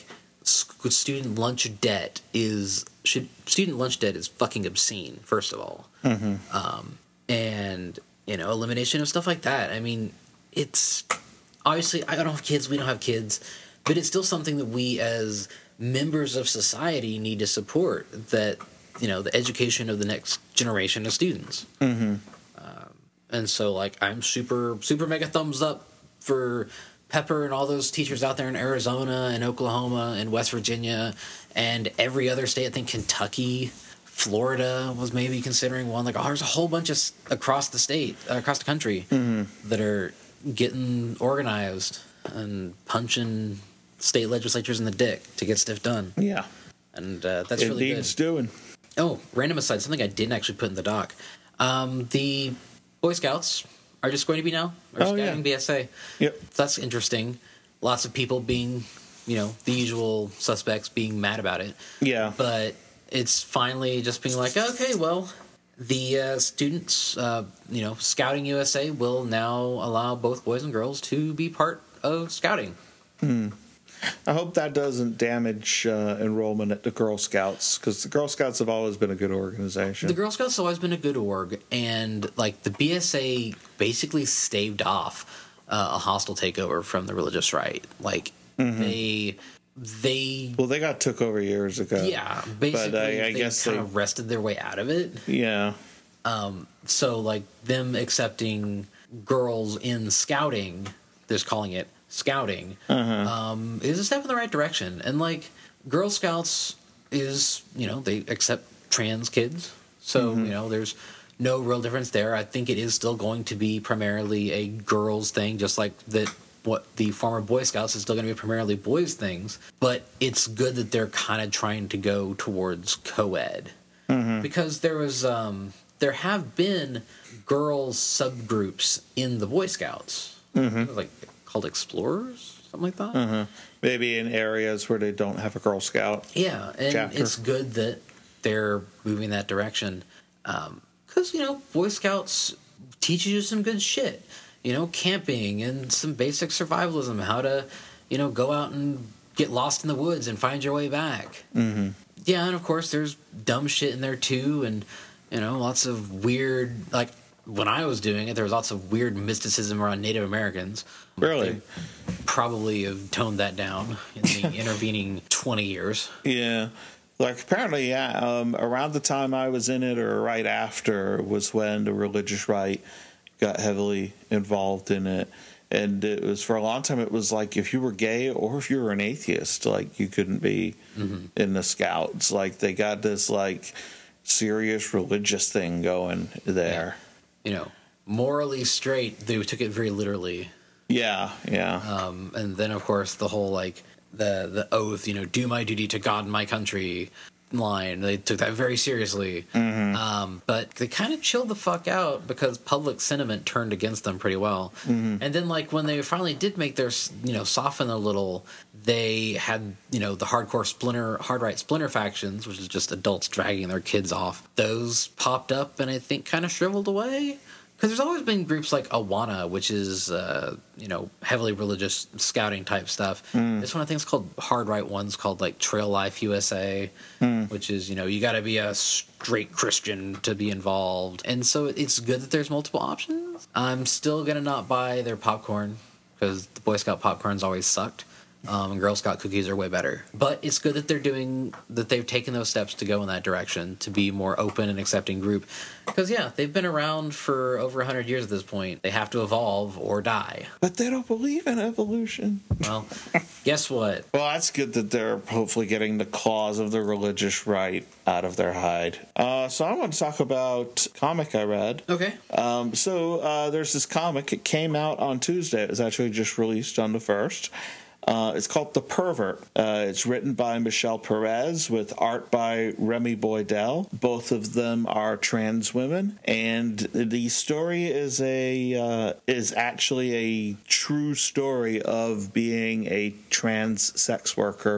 sc- student lunch debt is should, student lunch debt is fucking obscene. First of all,
Mm-hmm.
um, and you know, elimination of stuff like that. I mean, it's obviously I don't have kids. We don't have kids, but it's still something that we as members of society need to support. That you know, the education of the next generation of students.
Mm-hmm.
Um, and so, like, I'm super super mega thumbs up for Pepper and all those teachers out there in Arizona and Oklahoma and West Virginia and every other state. I think Kentucky, Florida was maybe considering one. Like, oh, there's a whole bunch of s- across the state, uh, across the country,
Mm-hmm.
that are getting organized and punching state legislatures in the dick to get stuff done.
Yeah.
And uh, that's
It
really
needs
good.
doing.
Oh, random aside, something I didn't actually put in the doc. Um, the Boy Scouts are just going to be now, or
Oh,
scouting
yeah.
B S A.
Yep.
That's interesting. Lots of people being, you know, the usual suspects being mad about it.
Yeah.
But it's finally just being like, okay, well, the uh, students, uh, you know, Scouting U S A will now allow both boys and girls to be part of scouting.
Hmm. I hope that doesn't damage uh, enrollment at the Girl Scouts, because the Girl Scouts have always been a good organization.
The Girl Scouts have always been a good org, and like the B S A basically staved off uh, a hostile takeover from the religious right. Like
Mhm.
they, they,
Well, they got took over years ago.
yeah, basically
But I, I
they
guess
kind
they,
of wrested their way out of it.
yeah.
Um, so like them accepting girls in scouting, they're calling it scouting,
Uh-huh.
um, is a step in the right direction. And like Girl Scouts is, you know, they accept trans kids. So,
Mhm.
you know, there's no real difference there. I think it is still going to be primarily a girls thing, just like that what the former Boy Scouts is still going to be primarily boys things. But it's good that they're kind of trying to go towards co-ed.
Mhm.
Because there was um, there have been girls subgroups in the Boy Scouts,
Mhm.
like called Explorers, something like that.
Uh-huh. Maybe in areas where they don't have a Girl Scout.
Yeah, and
Chapter.
it's good that they're moving that direction. Because, you know, Boy Scouts teaches you some good shit. You know, camping and some basic survivalism, how to, you know, go out and get lost in the woods and find your way back.
Mm-hmm.
Yeah, and of course there's dumb shit in there too, and, you know, lots of weird, like, when I was doing it, there was lots of weird mysticism around Native Americans.
Really?
They probably have toned that down in the intervening twenty years.
Yeah. Like, apparently, yeah, um, around the time I was in it or right after was when the religious right got heavily involved in it. And it was, for a long time, it was like if you were gay or if you were an atheist, like, you couldn't be
Mm-hmm.
in the Scouts. Like, they got this, like, serious religious thing going there.
You know, morally straight, they took it very literally.
Yeah, yeah.
Um, and then, of course, the whole, like, the, the oath, you know, do my duty to God and my country line. They took that very seriously.
Mm-hmm.
Um, but they kind of chilled the fuck out because public sentiment turned against them pretty well.
Mm-hmm.
And then, like, when they finally did make their, you know, soften a little, they had, you know, the hardcore splinter, hard right splinter factions, which is just adults dragging their kids off. Those popped up and I think kind of shriveled away. Because there's always been groups like Awana, which is, uh, you know, heavily religious scouting type stuff.
Mm.
This one I think is called hard right ones called like Trail Life U S A,
Mm.
which is, you know, you got to be a straight Christian to be involved. And so it's good that there's multiple options. I'm still going to not buy their popcorn because the Boy Scout popcorn's always sucked. Um, and Girl Scout cookies are way better. But it's good that they're doing, that they've taken those steps to go in that direction, to be more open and accepting group. Because, yeah, they've been around for over one hundred years at this point. They have to evolve or die.
But they don't believe in evolution.
Well, guess what?
Well, that's good that they're hopefully getting the claws of the religious right out of their hide. Uh, so I want to talk about a comic I read.
Okay.
Um, so uh, there's this comic. It came out on Tuesday. It was actually just released on the first. Uh, it's called The Pervert. Uh, it's written by Michelle Perez with art by Remy Boydell. Both of them are trans women, and the story is a uh, is actually a true story of being a trans sex worker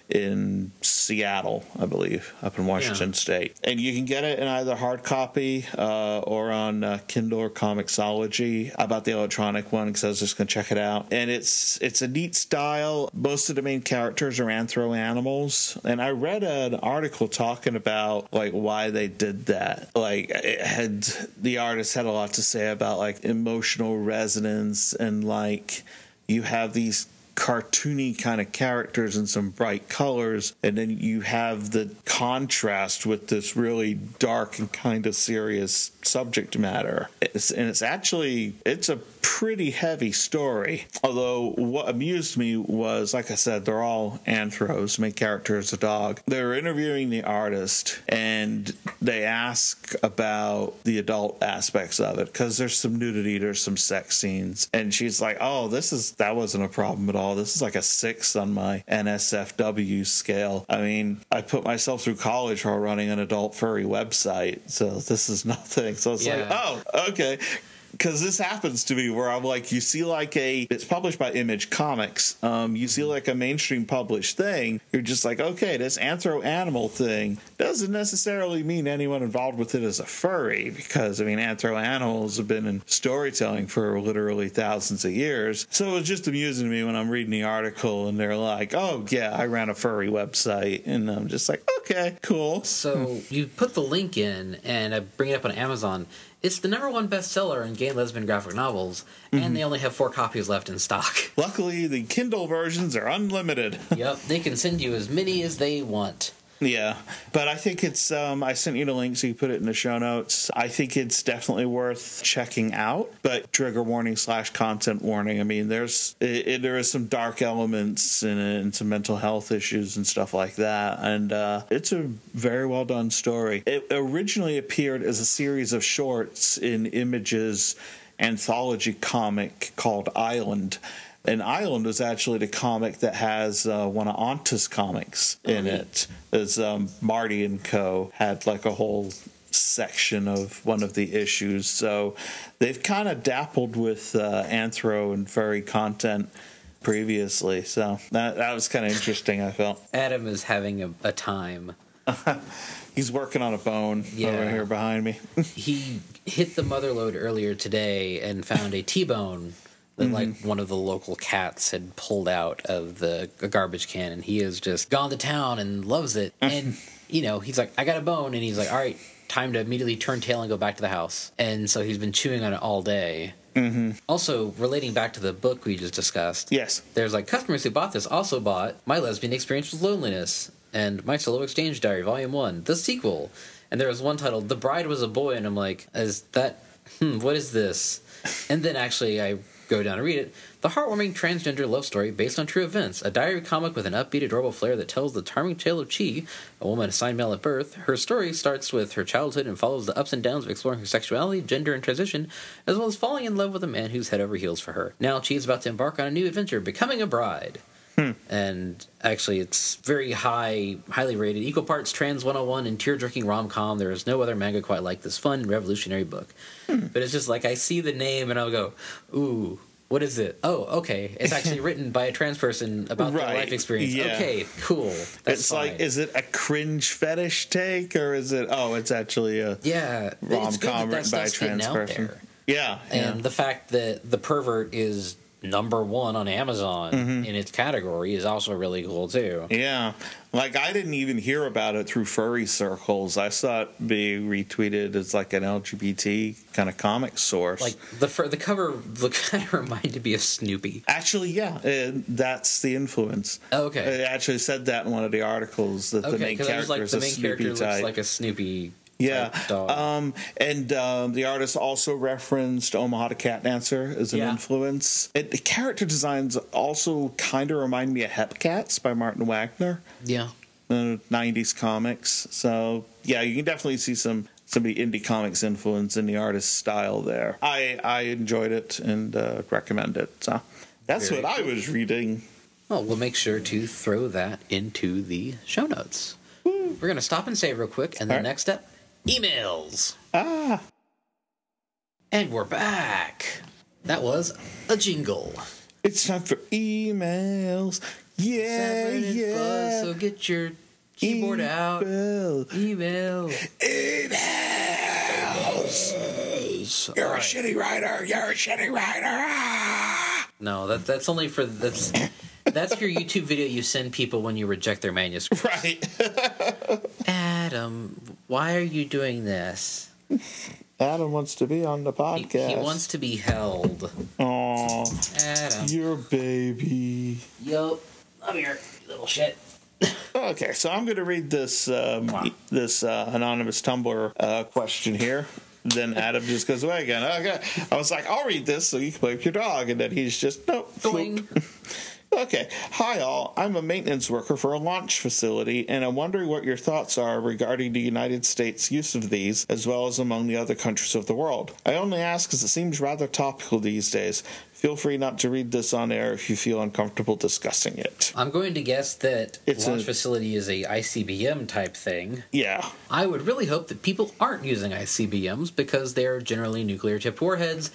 in Seattle, I believe, up in Washington yeah. State. And you can get it in either hard copy uh, or on uh, Kindle or Comixology. I bought the electronic one because I was just going to check it out. And it's it's a neat style. Most of the main characters are anthro animals. And I read an article talking about like why they did that. Like it had the artist had a lot to say about like emotional resonance and like you have these cartoony kind of characters and some bright colors, and then you have the contrast with this really dark and kind of serious subject matter. It's, and it's actually it's a pretty heavy story. Although what amused me was, like I said, they're all anthros. Main character is a dog. They're interviewing the artist, and they ask about the adult aspects of it because there's some nudity, there's some sex scenes, and she's like, "Oh, this is that wasn't a problem at all. This is like a six on my N S F W scale. I mean, I put myself through college while running an adult furry website, so this is nothing." So it's yeah. like, oh, okay. Because this happens to me where I'm like, you see like a, it's published by Image Comics. Um, you see like a mainstream published thing. You're just like, okay, this anthro animal thing doesn't necessarily mean anyone involved with it is a furry. Because, I mean, anthro animals have been in storytelling for literally thousands of years. So it's just amusing to me when I'm reading the article and they're like, oh, yeah, I ran a furry website. And I'm just like, okay, cool.
So you put the link in and I bring it up on Amazon. It's the number one bestseller in gay and lesbian graphic novels, and mm-hmm. they only have four copies left in stock.
Luckily, the Kindle versions are unlimited.
Yep, they can send you as many as they want.
Yeah, but I think it's, um, I sent you the link so you put it in the show notes. I think it's definitely worth checking out, but trigger warning slash content warning. I mean, there's, it, it, there is some dark elements in it and some mental health issues and stuff like that, and uh, it's a very well done story. It originally appeared as a series of shorts in Image's anthology comic called Island. And Island is actually the comic that has uh, one of Onta's comics in oh, it. As um, Marty and Co. had like a whole section of one of the issues. So they've kind of dappled with uh, anthro and furry content previously. So that that was kind of interesting, I felt.
Adam is having a, a time.
He's working on a bone yeah. over here behind me.
He hit the mother lode earlier today and found a T-bone that mm-hmm. like one of the local cats had pulled out of the garbage can, and he has just gone to town and loves it. And you know, he's like, I got a bone, and he's like, all right, time to immediately turn tail and go back to the house. And so he's been chewing on it all day. Mm-hmm. Also, relating back to the book we just discussed,
yes,
there's like customers who bought this also bought My Lesbian Experience with Loneliness and My Solo Exchange Diary Volume One, the sequel. And there was one titled The Bride Was a Boy, and I'm like, is that hmm, what is this? And then actually I go down and read it. The heartwarming transgender love story based on true events. A diary comic with an upbeat, adorable flair that tells the charming tale of Chi, a woman assigned male at birth. Her story starts with her childhood and follows the ups and downs of exploring her sexuality, gender, and transition, as well as falling in love with a man who's head over heels for her. Now Chi is about to embark on a new adventure, becoming a bride. Hmm. And actually, it's very high, highly rated. Equal parts Trans one oh one and tear-jerking rom-com. There is no other manga quite like this fun, revolutionary book. Hmm. But it's just like, I see the name and I'll go, ooh, what is it? Oh, okay. It's actually written by a trans person about right. their life experience. Yeah. Okay, cool. That's
it's
fine.
Like, is it a cringe fetish take, or is it, oh, it's actually a
yeah,
rom-com written by a trans person?
There.
Yeah.
And
yeah.
the fact that the pervert is number one on Amazon mm-hmm. in its category is also really cool too.
Yeah, like I didn't even hear about it through furry circles. I saw it be retweeted as like an L G B T kind of comic source.
Like the the cover look kind of reminded me of Snoopy.
Actually, yeah, it, that's the influence.
Oh, okay,
it actually said that in one of the articles that
okay,
the main character
like,
is
the
a
main
Snoopy
character
type.
looks like a Snoopy.
Yeah, um, and um, the artist also referenced Omaha the Cat Dancer as an yeah. influence. It, the character designs also kind of remind me of Hepcats by Martin Wagner.
Yeah,
uh, nineties comics. So yeah, you can definitely see some some of the indie comics influence in the artist's style there. I I enjoyed it and uh, recommend it. So that's Very what cool. I was reading.
Well, we'll make sure to throw that into the show notes. Woo. We're gonna stop and save real quick, and the right. next step. Emails.
Ah.
And we're back. That was a jingle.
It's time for emails. Yeah,
Severin and
yeah.
Fuzz, so get your keyboard out.
Email.
Email.
Emails. You're
All
a
right.
shitty writer. You're a shitty writer. Ah.
No, that that's only for that's that's your YouTube video you send people when you reject their manuscript.
Right.
Adam, why are you doing this?
Adam wants to be on the
He,
podcast.
he wants to be held.
Aw,
Adam.
your baby.
Yo, come here, you little shit.
Okay, so I'm going to read this um,
Wow.
this uh, anonymous Tumblr uh, question here. Then Adam just goes away again. Okay, I was like, I'll read this so you can play with your dog, and then he's just nope.
Doing.
Okay. Hi, all. I'm a maintenance worker for a launch facility, and I'm wondering what your thoughts are regarding the United States' use of these, as well as among the other countries of the world. I only ask because it seems rather topical these days. Feel free not to read this on air if you feel uncomfortable discussing it.
I'm going to guess that
It's
launch
a-
facility is a I C B M type thing.
Yeah.
I would really hope that people aren't using I C B Ms because they're generally nuclear-tipped warheads,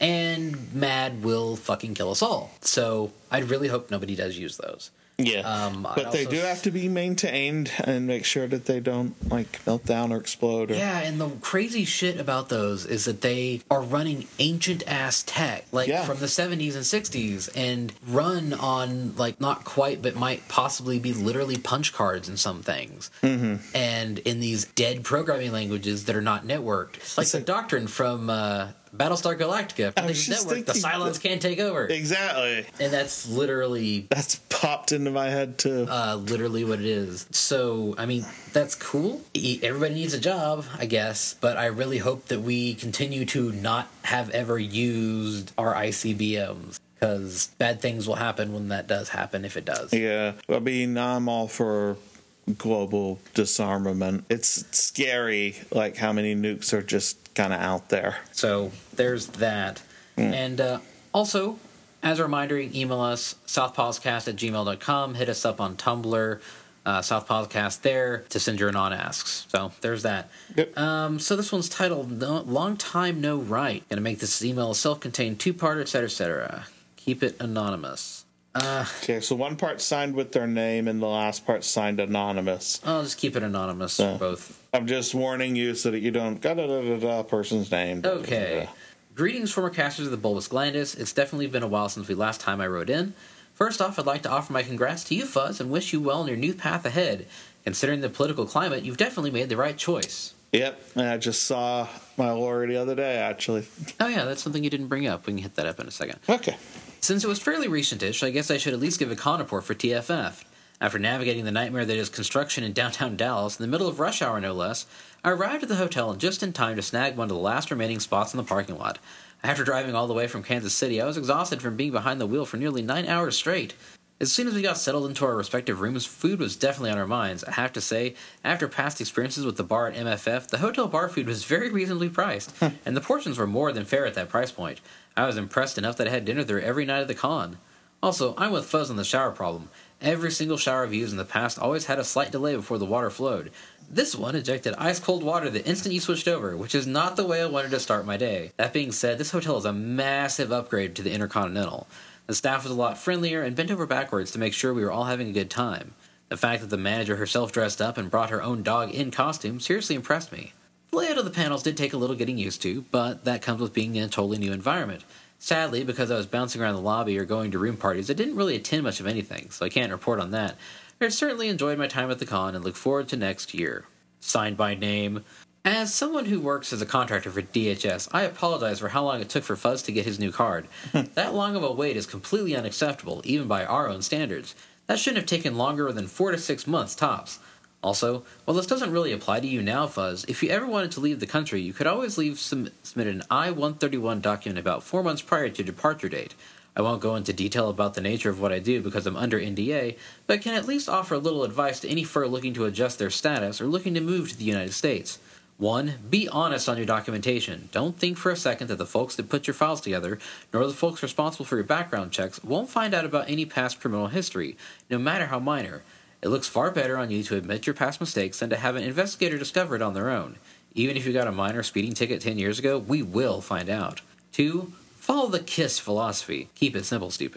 and MAD will fucking kill us all. So I'd really hope nobody does use those.
Yeah.
Um, I'd
but they
also
do
s-
have to be maintained and make sure that they don't, like, melt down or explode. Or...
Yeah, and the crazy shit about those is that they are running ancient-ass tech, like
Yeah.
from the seventies and sixties, and run on, like, not quite, but might possibly be literally punch cards in some things. Mm-hmm. And in these dead programming languages that are not networked. It's like
It's
the
like-
doctrine from uh, Battlestar Galactica.
I
From
was
the
just
network, the
thinking
silence
that-
can't take over.
Exactly.
And that's literally
That's popped into my head, too.
uh, literally what it is. So, I mean, that's cool. E- Everybody needs a job, I guess, but I really hope that we continue to not have ever used our I C B Ms, because bad things will happen when that does happen, if it does.
Yeah. I mean, I'm all for global disarmament. It's scary, like, how many nukes are just kind of out there.
So, there's that. And uh, also, as a reminder, you can email us, southpodcast at gmail dot com. Hit us up on Tumblr, uh, southpodcast there, to send your non-asks. So, there's that.
Yep.
Um, so this one's titled no, Long Time No Right. Gonna make this email a self-contained two-parter, et cetera, et cetera. Keep it anonymous. Uh,
Okay, so one part signed with their name and the last part signed anonymous.
I'll just keep it anonymous
Uh.
for both.
I'm just warning you so that you don't da da da da da person's name. da, da, da,
Okay.
da.
Greetings, former casters of the Bulbous Glandus. It's definitely been a while since we last time I wrote in. First off, I'd like to offer my congrats to you, Fuzz, and wish you well in your new path ahead. Considering the political climate, you've definitely made the right choice.
Yep, and I just saw my lawyer the other day, actually.
Oh yeah, that's something you didn't bring up. We can hit that up in a second.
Okay.
Since it was fairly recentish, I guess I should at least give a con report for T F F. After navigating the nightmare that is construction in downtown Dallas, in the middle of rush hour no less, I arrived at the hotel just in time to snag one of the last remaining spots in the parking lot. After driving all the way from Kansas City, I was exhausted from being behind the wheel for nearly nine hours straight. As soon as we got settled into our respective rooms, food was definitely on our minds. I have to say, after past experiences with the bar at M F F, the hotel bar food was very reasonably priced, and the portions were more than fair at that price point. I was impressed enough that I had dinner there every night of the con. Also, I'm with Fuzz on the shower problem. Every single shower I've used in the past always had a slight delay before the water flowed. This one ejected ice-cold water the instant you switched over, which is not the way I wanted to start my day. That being said, this hotel is a massive upgrade to the Intercontinental. The staff was a lot friendlier and bent over backwards to make sure we were all having a good time. The fact that the manager herself dressed up and brought her own dog in costume seriously impressed me. The layout of the panels did take a little getting used to, but that comes with being in a totally new environment. Sadly, because I was bouncing around the lobby or going to room parties, I didn't really attend much of anything, so I can't report on that. I certainly enjoyed my time at the con and look forward to next year. Signed by name. As someone who works as a contractor for D H S, I apologize for how long it took for Fuzz to get his new card. That long of a wait is completely unacceptable, even by our own standards. That shouldn't have taken longer than four to six months tops. Also, while this doesn't really apply to you now, Fuzz, if you ever wanted to leave the country, you could always leave sum- submit an I one thirty-one document about four months prior to departure date. I won't go into detail about the nature of what I do because I'm under N D A, but can at least offer a little advice to any fur looking to adjust their status or looking to move to the United States. One, be honest on your documentation. Don't think for a second that the folks that put your files together, nor the folks responsible for your background checks, won't find out about any past criminal history, no matter how minor. It looks far better on you to admit your past mistakes than to have an investigator discover it on their own. Even if you got a minor speeding ticket ten years ago, we will find out. Two, follow the KISS philosophy. Keep it simple, stupid.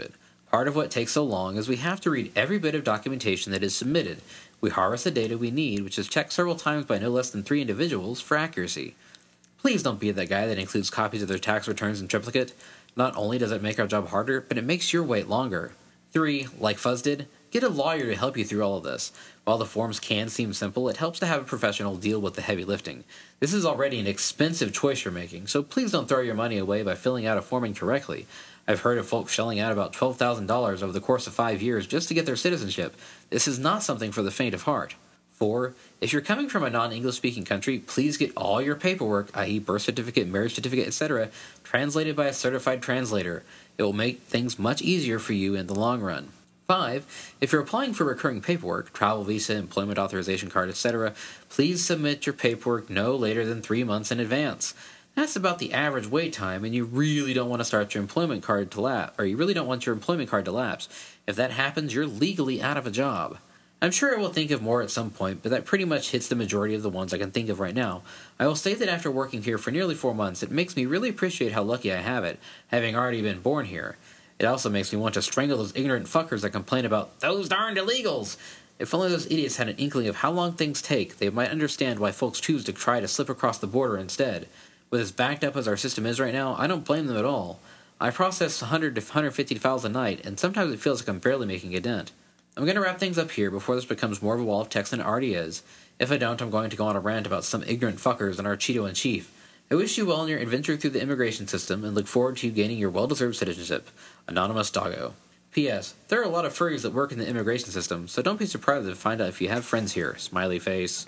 Part of what takes so long is we have to read every bit of documentation that is submitted. We harvest the data we need, which is checked several times by no less than three individuals for accuracy. Please don't be that guy that includes copies of their tax returns in triplicate. Not only does it make our job harder, but it makes your wait longer. three. Like Fuzz did, get a lawyer to help you through all of this. While the forms can seem simple, it helps to have a professional deal with the heavy lifting. This is already an expensive choice you're making, so please don't throw your money away by filling out a form incorrectly. I've heard of folks shelling out about twelve thousand dollars over the course of five years just to get their citizenship. This is not something for the faint of heart. four. If you're coming from a non-English speaking country, please get all your paperwork, that is birth certificate, marriage certificate, et cetera, translated by a certified translator. It will make things much easier for you in the long run. five. If you're applying for recurring paperwork, travel visa, employment authorization card, et cetera, please submit your paperwork no later than three months in advance. That's about the average wait time, and you really don't want to start your employment card to lapse, or you really don't want your employment card to lapse. If that happens, you're legally out of a job. I'm sure I will think of more at some point, but that pretty much hits the majority of the ones I can think of right now. I will say that after working here for nearly four months, it makes me really appreciate how lucky I have it, having already been born here. It also makes me want to strangle those ignorant fuckers that complain about those darned illegals. If only those idiots had an inkling of how long things take, they might understand why folks choose to try to slip across the border instead. With as backed up as our system is right now, I don't blame them at all. I process one hundred to one hundred fifty files a night, and sometimes it feels like I'm barely making a dent. I'm going to wrap things up here before this becomes more of a wall of text than it already is. If I don't, I'm going to go on a rant about some ignorant fuckers and our Cheeto-in-Chief. I wish you well in your adventure through the immigration system and look forward to you gaining your well-deserved citizenship. Anonymous Doggo. P S. There are a lot of furries that work in the immigration system, so don't be surprised to find out if you have friends here. Smiley face.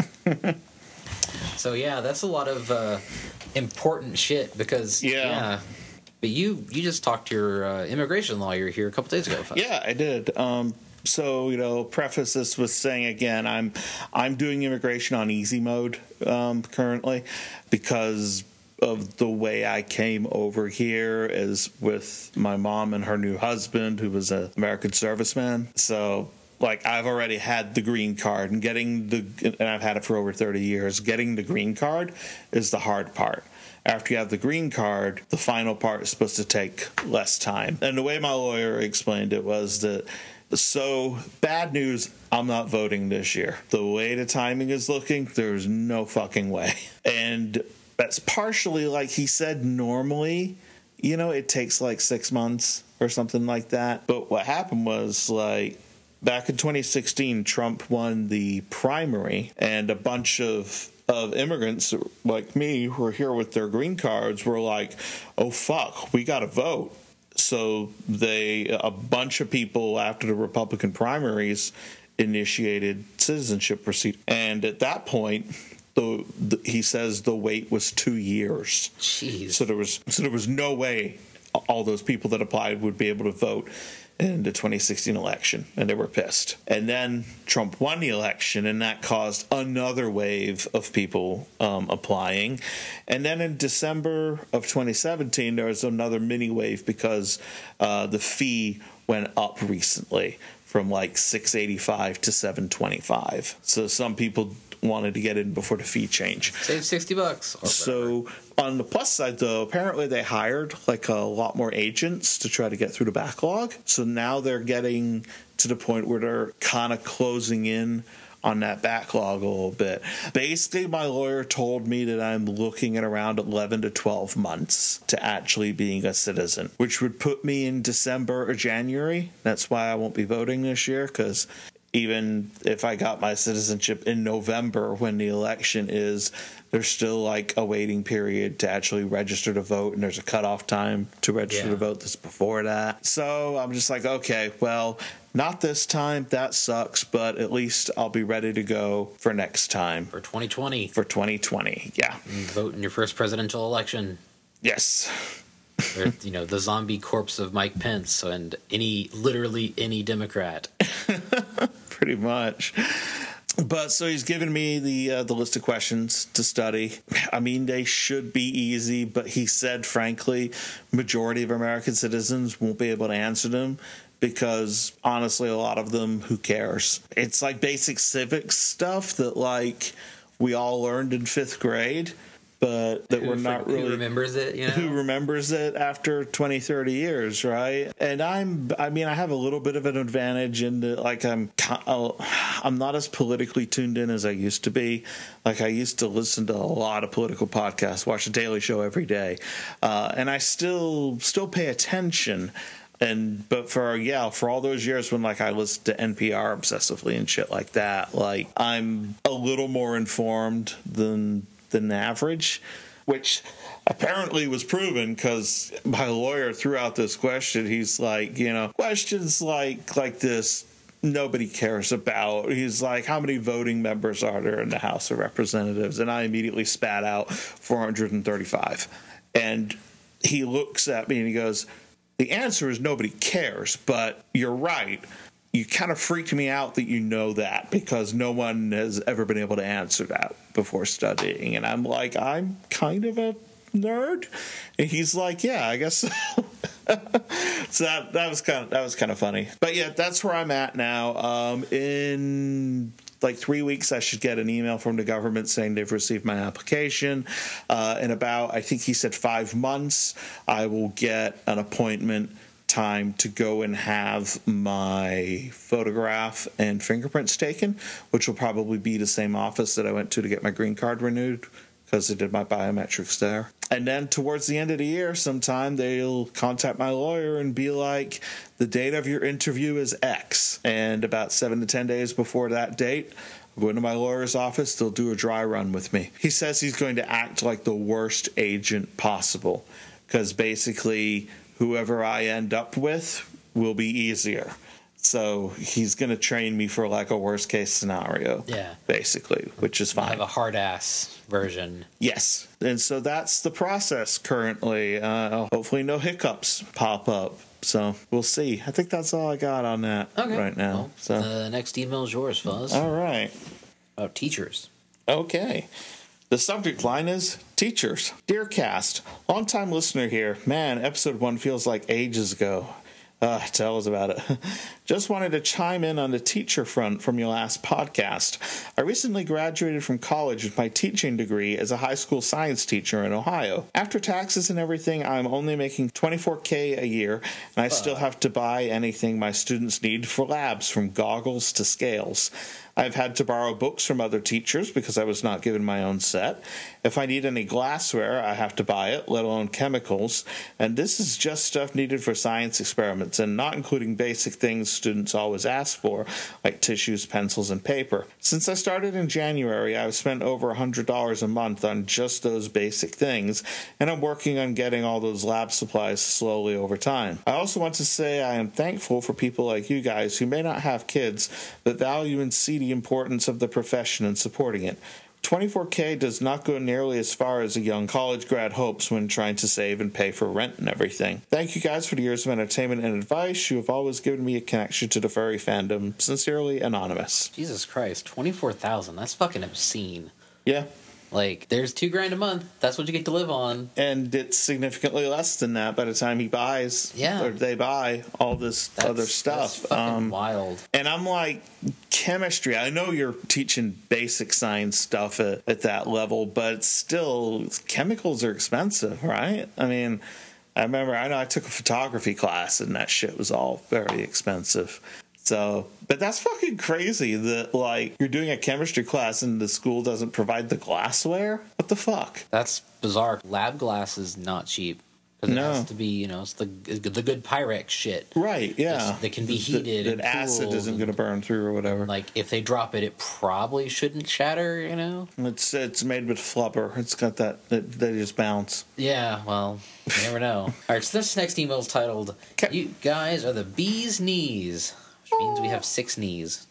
So yeah, that's a lot of uh, important shit because
yeah.
yeah. But you you just talked to your uh, immigration lawyer here a couple days ago.
Yeah, I did. Um, so you know, preface this with saying again, I'm I'm doing immigration on easy mode um, currently because of the way I came over here is with my mom and her new husband, who was an American serviceman. So. Like, I've already had the green card, and getting the, and I've had it for over thirty years, getting the green card is the hard part. After you have the green card, the final part is supposed to take less time. And the way my lawyer explained it was that, so, bad news, I'm not voting this year. The way the timing is looking, there's no fucking way. And that's partially, like he said, normally, you know, it takes like six months or something like that. But what happened was, like, back in twenty sixteen, Trump won the primary, and a bunch of of immigrants like me who are here with their green cards were like, oh, fuck, we got to vote. So they, a bunch of people after the Republican primaries initiated citizenship proceedings. And at that point, the, the he says the wait was two years.
Jeez.
So there was so there was no way all those people that applied would be able to vote in the twenty sixteen election, and they were pissed. And then Trump won the election, and that caused another wave of people um, applying. And then in December of twenty seventeen, there was another mini wave because uh, the fee went up recently from like six eighty-five to seven twenty-five. So some people wanted to get in before the fee change.
Save sixty bucks.
So on the plus side, though, apparently they hired like a lot more agents to try to get through the backlog. So now they're getting to the point where they're kind of closing in on that backlog a little bit. Basically, my lawyer told me that I'm looking at around eleven to twelve months to actually being a citizen, which would put me in December or January. That's why I won't be voting this year, because even if I got my citizenship in November when the election is, there's still like a waiting period to actually register to vote, and there's a cutoff time to register
yeah.
to vote that's before that. So I'm just like, okay, well, not this time. That sucks, but at least I'll be ready to go for next time.
For twenty twenty.
For twenty twenty, yeah.
And vote in your first presidential election.
Yes.
Or, you know, the zombie corpse of Mike Pence and any, literally any Democrat.
Pretty much. But so he's given me the uh, the list of questions to study. I mean, they should be easy, but he said, frankly, majority of American citizens won't be able to answer them because, honestly, a lot of them, who cares? It's like basic civics stuff that, like, we all learned in fifth grade. but that
who,
we're not
who
really
remembers it. You know,
who remembers it after twenty, thirty years, right? And I'm, I mean, I have a little bit of an advantage in that, like, I'm, I'm not as politically tuned in as I used to be. Like, I used to listen to a lot of political podcasts, watch the Daily Show every day, uh, and I still still pay attention. And but for yeah, for all those years when like I listened to N P R obsessively and shit like that, like I'm a little more informed than than average, which apparently was proven because my lawyer threw out this question. He's like, you know, questions like like this nobody cares about. He's like, how many voting members are there in the House of Representatives? And I immediately spat out four hundred thirty-five. And he looks at me and he goes, the answer is nobody cares, but you're right. You kind of freaked me out that you know that because no one has ever been able to answer that before studying. And I'm like, I'm kind of a nerd. And he's like, yeah, I guess so. So that, that was kind of that was kind of funny. But yeah, that's where I'm at now. Um, in like three weeks, I should get an email from the government saying they've received my application. Uh, in about, I think he said five months, I will get an appointment time to go and have my photograph and fingerprints taken, which will probably be the same office that I went to to get my green card renewed, because they did my biometrics there. And then towards the end of the year sometime, they'll contact my lawyer and be like, the date of your interview is X. And about seven to ten days before that date, I'll go into my lawyer's office, they'll do a dry run with me. He says he's going to act like the worst agent possible, because basically whoever I end up with will be easier. So he's going to train me for like a worst case scenario. Yeah. Basically, which is fine.
I have a hard ass version.
Yes. And so that's the process currently. Uh, hopefully no hiccups pop up. So we'll see. I think that's all I got on that okay. right now.
Well,
so
the next email is yours, Fuzz.
All right.
About teachers.
Okay. The subject line is teachers. Dear Cast, long-time listener here. Man, episode one feels like ages ago. Uh, tell us about it. Just wanted to chime in on the teacher front from your last podcast. I recently graduated from college with my teaching degree as a high school science teacher in Ohio. After taxes and everything, I'm only making twenty-four thousand dollars a year, and I still have to buy anything my students need for labs, from goggles to scales. I've had to borrow books from other teachers because I was not given my own set. If I need any glassware, I have to buy it, let alone chemicals. And this is just stuff needed for science experiments, and not including basic things students always ask for, like tissues, pencils, and paper. Since I started in January, I've spent over one hundred dollars a month on just those basic things, and I'm working on getting all those lab supplies slowly over time. I also want to say I am thankful for people like you guys who may not have kids, but value and see the importance of the profession and supporting it. twenty-four thousand does not go nearly as far as a young college grad hopes when trying to save and pay for rent and everything. Thank you guys for the years of entertainment and advice. You have always given me a connection to the furry fandom. Sincerely, Anonymous.
Jesus Christ, twenty-four thousand. That's fucking obscene.
Yeah.
Like, there's two grand a month. That's what you get to live on.
And it's significantly less than that by the time he buys,
yeah.
or they buy all this that's, other stuff.
That's fucking um, wild.
And I'm like, chemistry, I know you're teaching basic science stuff at, at that level, but still, chemicals are expensive, right? I mean, I remember, I know I took a photography class, and that shit was all very expensive. So, but that's fucking crazy that, like, you're doing a chemistry class and the school doesn't provide the glassware? What the fuck?
That's bizarre. Lab glass is not cheap. Because no. It has to be, you know, it's the the good Pyrex shit.
Right, yeah.
That can be heated
That, that acid isn't going to burn through or whatever.
Like, if they drop it, it probably shouldn't shatter, you know?
It's it's made with flubber. It's got that, it, they just bounce.
Yeah, well, you never know. All right, so this next email is titled, Kay. You guys are the bee's knees. Which means we have six knees.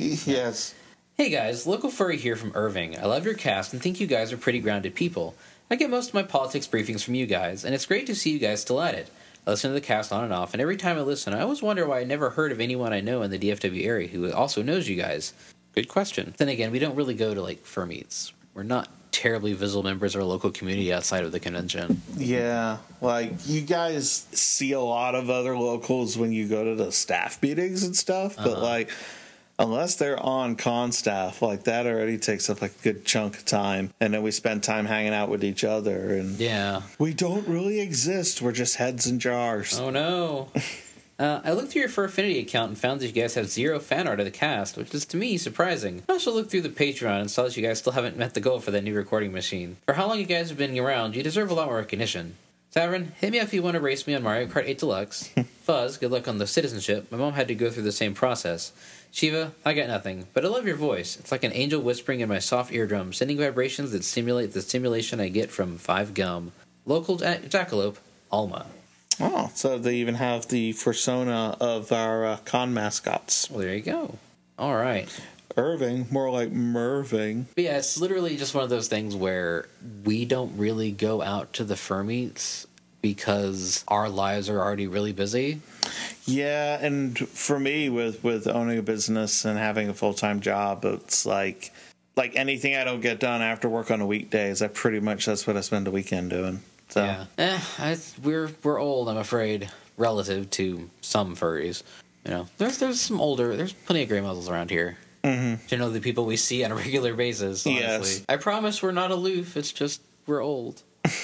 Yes.
Hey guys, local furry here from Irving. I love your cast and think you guys are pretty grounded people. I get most of my politics briefings from you guys, and it's great to see you guys still at it. I listen to the cast on and off, and every time I listen, I always wonder why I never heard of anyone I know in the D F W area who also knows you guys. Good question. Then again, we don't really go to, like, fur meets. We're not terribly visible members of our local community outside of the convention.
Yeah, like, you guys see a lot of other locals when you go to the staff meetings and stuff, but, uh-huh. like, Unless they're on con staff, like that already takes up like a good chunk of time. And then we spend time hanging out with each other. And
yeah.
We don't really exist. We're just heads in jars.
Oh, no. uh, I looked through your Fur Affinity account and found that you guys have zero fan art of the cast, which is, to me, surprising. I also looked through the Patreon and saw that you guys still haven't met the goal for that new recording machine. For how long you guys have been around, you deserve a lot more recognition. Tavern, hit me up if you want to race me on Mario Kart eight Deluxe. Fuzz, good luck on the citizenship. My mom had to go through the same process. Shiva, I got nothing, but I love your voice. It's like an angel whispering in my soft eardrum, sending vibrations that simulate the stimulation I get from Five Gum. Local ja- jackalope, Alma.
Oh, so they even have the persona of our uh, con mascots.
Well, there you go. All right.
Irving, more like Merving.
But yeah, it's literally just one of those things where we don't really go out to the fur meets because our lives are already really busy.
Yeah, and for me, with, with owning a business and having a full-time job, it's like like anything I don't get done after work on a weekdays, I pretty much, that's what I spend the weekend doing. So.
Yeah. Eh, I, we're, we're old, I'm afraid, relative to some furries. You know, there's there's some older, there's plenty of gray muzzles around here.
Mm-hmm.
You know, the people we see on a regular basis, honestly. Yes. I promise we're not aloof, it's just we're old.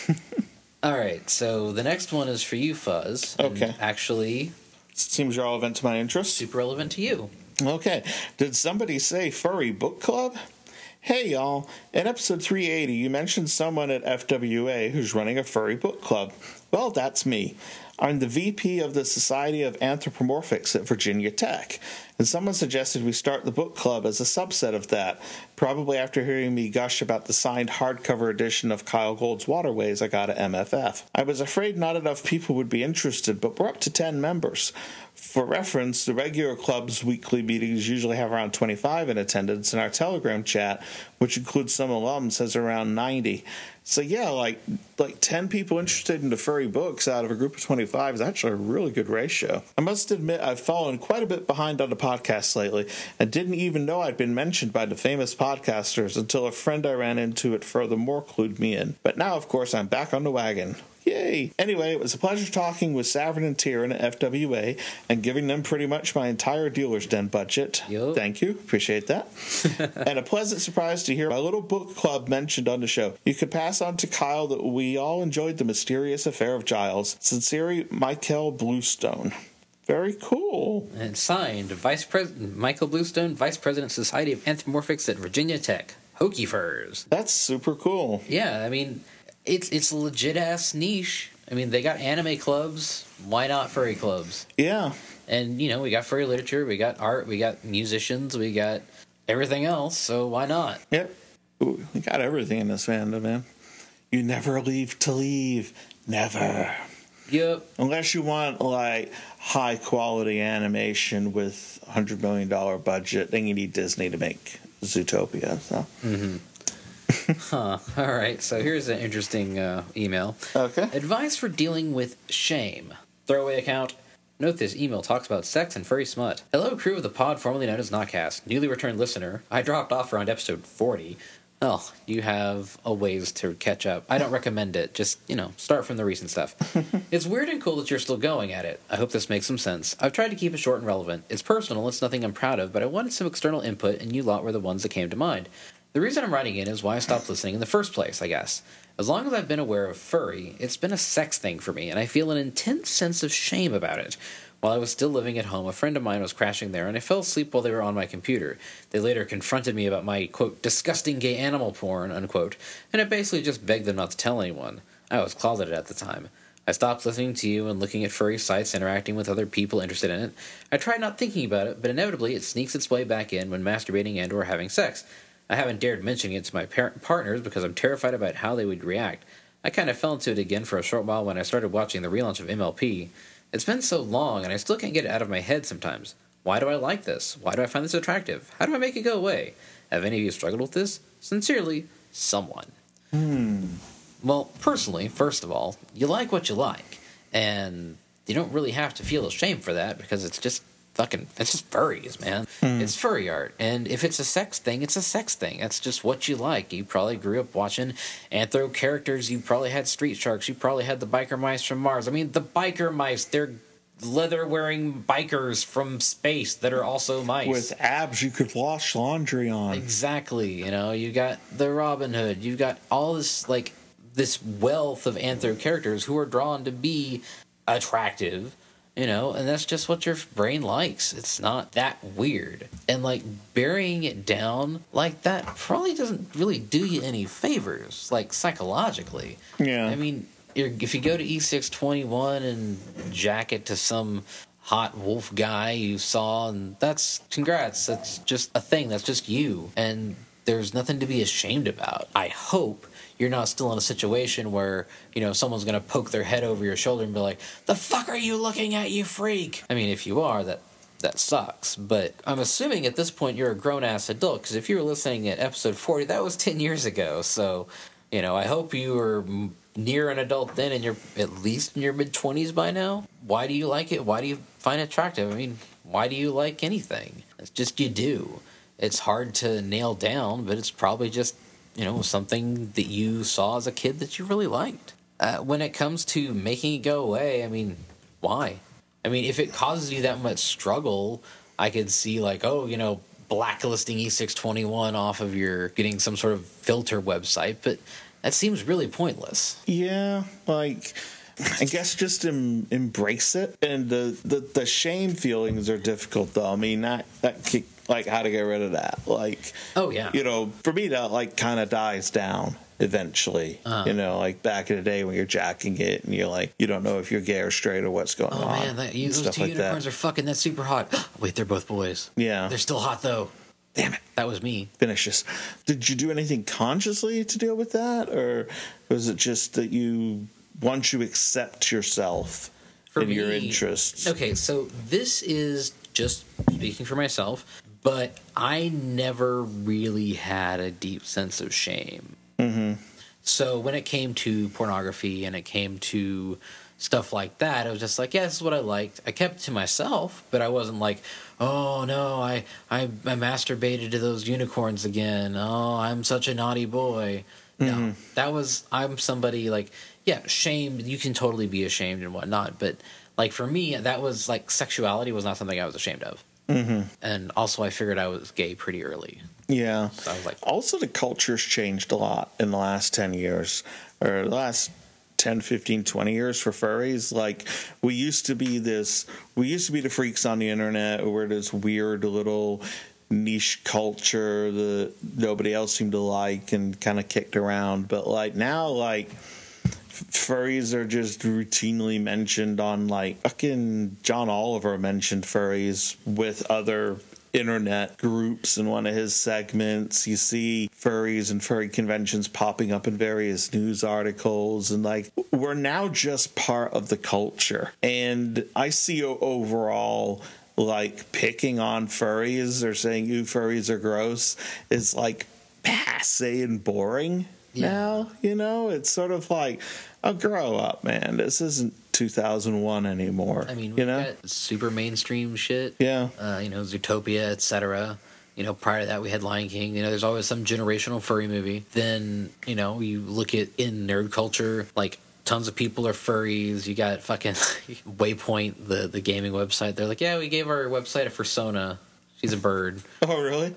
All right, so the next one is for you, Fuzz.
Okay.
Actually,
seems relevant to my interests.
Super relevant to you.
Okay. Did somebody say furry book club? Hey, y'all. In episode three eighty, you mentioned someone at F W A who's running a furry book club. Well, that's me. I'm the V P of the Society of Anthropomorphics at Virginia Tech, and someone suggested we start the book club as a subset of that, probably after hearing me gush about the signed hardcover edition of Kyle Gold's Waterways I got at M F F. I was afraid not enough people would be interested, but we're up to ten members. For reference, the regular club's weekly meetings usually have around twenty-five in attendance, and our Telegram chat, which includes some alums, has around ninety. So yeah, like like ten people interested in the furry books out of a group of twenty-five is actually a really good ratio. I must admit I've fallen quite a bit behind on the podcast lately, and didn't even know I'd been mentioned by the famous podcasters until a friend I ran into at Furthermore clued me in. But now, of course, I'm back on the wagon. Yay! Anyway, it was a pleasure talking with Savern and Tyrion at F W A and giving them pretty much my entire dealer's den budget.
Yo.
Thank you. Appreciate that. And a pleasant surprise to hear my little book club mentioned on the show. You could pass on to Kyle that we all enjoyed the mysterious affair of Giles. Sincerely, Michael Bluestone. Very cool.
And signed, Vice President Michael Bluestone, Vice President, Society of Anthropomorphics at Virginia Tech. Hokey Furs.
That's super cool.
Yeah, I mean, it's it's a legit ass niche. I mean, they got anime clubs. Why not furry clubs?
Yeah.
And, you know, we got furry literature, we got art, we got musicians, we got everything else, so why not?
Yep. Ooh, we got everything in this fandom, man. You never leave to leave. Never.
Yep.
Unless you want, like, high-quality animation with a one hundred million dollars budget, then you need Disney to make Zootopia. So.
Mm-hmm. Huh. All right. So here's an interesting uh, email.
Okay.
Advice for dealing with shame. Throwaway account. Note this email talks about sex and furry smut. Hello, crew of the pod formerly known as Notcast. Newly returned listener. I dropped off around episode forty. Well, you have a ways to catch up. I don't recommend it. Just, you know, start from the recent stuff. It's weird and cool that you're still going at it. I hope this makes some sense. I've tried to keep it short and relevant. It's personal, it's nothing I'm proud of, but I wanted some external input, and you lot were the ones that came to mind. The reason I'm writing in is why I stopped listening in the first place, I guess. As long as I've been aware of furry, it's been a sex thing for me, and I feel an intense sense of shame about it. While I was still living at home, a friend of mine was crashing there, and I fell asleep while they were on my computer. They later confronted me about my, quote, disgusting gay animal porn, unquote, and I basically just begged them not to tell anyone. I was closeted at the time. I stopped listening to you and looking at furry sites, interacting with other people interested in it. I tried not thinking about it, but inevitably it sneaks its way back in when masturbating and or having sex. I haven't dared mentioning it to my par- partners because I'm terrified about how they would react. I kind of fell into it again for a short while when I started watching the relaunch of M L P. It's been so long, and I still can't get it out of my head sometimes. Why do I like this? Why do I find this attractive? How do I make it go away? Have any of you struggled with this? Sincerely, someone.
Hmm.
Well, personally, first of all, you like what you like, and you don't really have to feel ashamed for that because it's just fucking, it's just furries, man. Mm. It's furry art, and if it's a sex thing, it's a sex thing. That's just what you like. You probably grew up watching anthro characters. You probably had Street Sharks. You probably had the biker mice from Mars. I mean, the biker mice, they're leather-wearing bikers from space that are also mice.
With abs you could wash laundry on.
Exactly. You know, you got the Robin Hood. You've got all this, like, this wealth of anthro characters who are drawn to be attractive, you know, and that's just what your brain likes. It's not that weird. And, like, burying it down like that probably doesn't really do you any favors, like, psychologically.
Yeah.
I mean, you're, if you go to E six twenty-one and jack it to some hot wolf guy you saw, and that's, congrats, that's just a thing, that's just you, and there's nothing to be ashamed about. I hope you're not still in a situation where, you know, someone's going to poke their head over your shoulder and be like, the fuck are you looking at, you freak? I mean, if you are, that that sucks. But I'm assuming at this point you're a grown-ass adult, because if you were listening at episode forty, that was ten years ago. So, you know, I hope you were near an adult then and you're at least in your mid-twenties by now. Why do you like it? Why do you find it attractive? I mean, why do you like anything? It's just you do. It's hard to nail down, but it's probably just, you know, something that you saw as a kid that you really liked. Uh, when it comes to making it go away, I mean, why? I mean, if it causes you that much struggle, I could see, like, oh, you know, blacklisting E six twenty-one off of your, getting some sort of filter website, but that seems really pointless.
Yeah, like, I guess just em- embrace it. And the, the, the shame feelings are difficult, though. I mean, that, that kick, like, how to get rid of that. Like,
oh, yeah.
You know, for me, that, like, kind of dies down eventually. Uh-huh. You know, like, back in the day when you're jacking it and you're like, you don't know if you're gay or straight or what's going
oh,
on.
Oh, man, that, you, those two
like
unicorns
that.
are fucking, that's super hot. Wait, they're both boys.
Yeah.
They're still hot, though. Damn it. That was me.
Finish this. Did you do anything consciously to deal with that? Or was it just that you, once you accept yourself
for
and
me,
your interests?
Okay, so this is just speaking for myself, but I never really had a deep sense of shame.
Mm-hmm.
So when it came to pornography and it came to stuff like that, it was just like, yeah, this is what I liked. I kept it to myself, but I wasn't like, oh no, I, I, I masturbated to those unicorns again. Oh, I'm such a naughty boy. Mm-hmm. No, that was, I'm somebody like, yeah, shame, you can totally be ashamed and whatnot, but like for me, that was like, sexuality was not something I was ashamed of.
Mm-hmm.
And also I figured I was gay pretty early.
Yeah.
So I was like,
also, the culture's changed a lot in the last ten years, or the last ten, fifteen, twenty years for furries. Like, we used to be this, we used to be the freaks on the internet, or we're this weird little niche culture that nobody else seemed to like and kind of kicked around. But, like, now, like, furries are just routinely mentioned on, like, fucking John Oliver mentioned furries with other internet groups in one of his segments. You see furries and furry conventions popping up in various news articles, and like, we're now just part of the culture. And I see overall, like, picking on furries or saying, ooh, furries are gross is like passe and boring. Yeah. Now, you know, it's sort of like, oh, grow up, man. This isn't two thousand one anymore.
I mean,
you
we
know,
got super mainstream shit.
Yeah.
Uh, you know, Zootopia, et cetera. You know, prior to that, we had Lion King. You know, there's always some generational furry movie. Then, you know, you look at in nerd culture, like, tons of people are furries. You got fucking Waypoint, the, the gaming website. They're like, yeah, we gave our website a fursona. She's a bird.
Oh, really?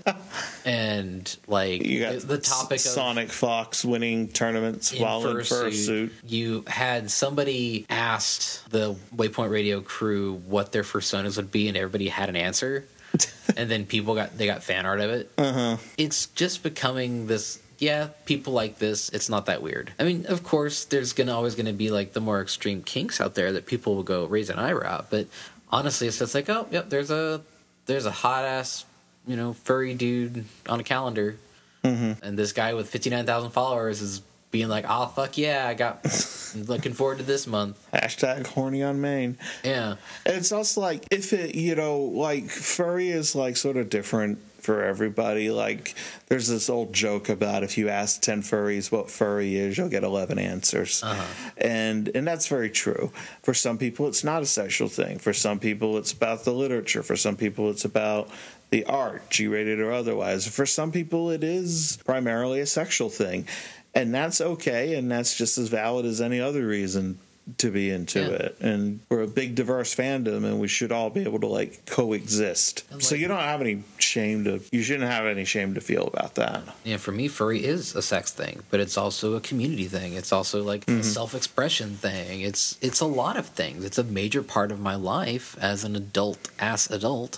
And, like,
you got
the topic of
Sonic Fox winning tournaments
in
while in fursuit.
You had somebody asked the Waypoint Radio crew what their fursonas would be, and everybody had an answer. And then people got they got fan art of it.
Uh-huh.
It's just becoming this. Yeah, people like this. It's not that weird. I mean, of course, there's gonna always gonna be like the more extreme kinks out there that people will go raise an eyebrow at. But honestly, it's just like, oh, yep, there's a there's a hot ass, you know, furry dude on a calendar,
mm-hmm.
and this guy with fifty-nine thousand followers is being like, oh, fuck yeah, I got looking forward to this month.
Hashtag horny on Maine.
Yeah.
It's also like, if it, you know, like, furry is like sort of different for everybody. Like, there's this old joke about if you ask ten furries what furry is, you'll get eleven answers.
Uh-huh.
And and that's very true. For some people, it's not a sexual thing. For some people, it's about the literature. For some people, it's about the art, G-rated or otherwise. For some people, it is primarily a sexual thing. And that's okay, and that's just as valid as any other reason. to be into
Yeah.
it, and we're a big diverse fandom, and we should all be able to like coexist.
And,
so
like-
you don't have any shame to you shouldn't have any shame to feel about that.
Yeah, for me, furry is a sex thing, but it's also a community thing. It's also like a self-expression thing. It's it's a lot of things. It's a major part of my life as an adult, ass adult,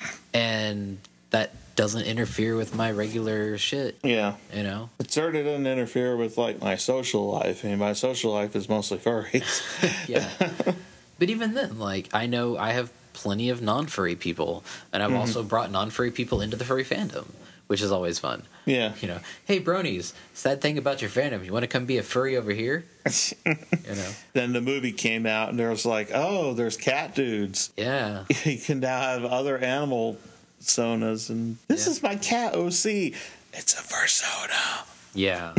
and that doesn't interfere with my regular shit.
Yeah.
You know,
It certainly doesn't interfere with like my social life. I mean, my social life is mostly furries.
yeah. But even then, like I know I have plenty of non-furry people, and I've also brought non-furry people into the furry fandom, which is always fun.
Yeah.
You know, hey bronies, sad thing about your fandom, you want to come be a furry over here? You know,
Then the movie came out, and there was like, oh, there's cat dudes.
yeah.
You can now have other animal sonas, and this
Yeah.
is my cat O C. It's a fursona.
Yeah.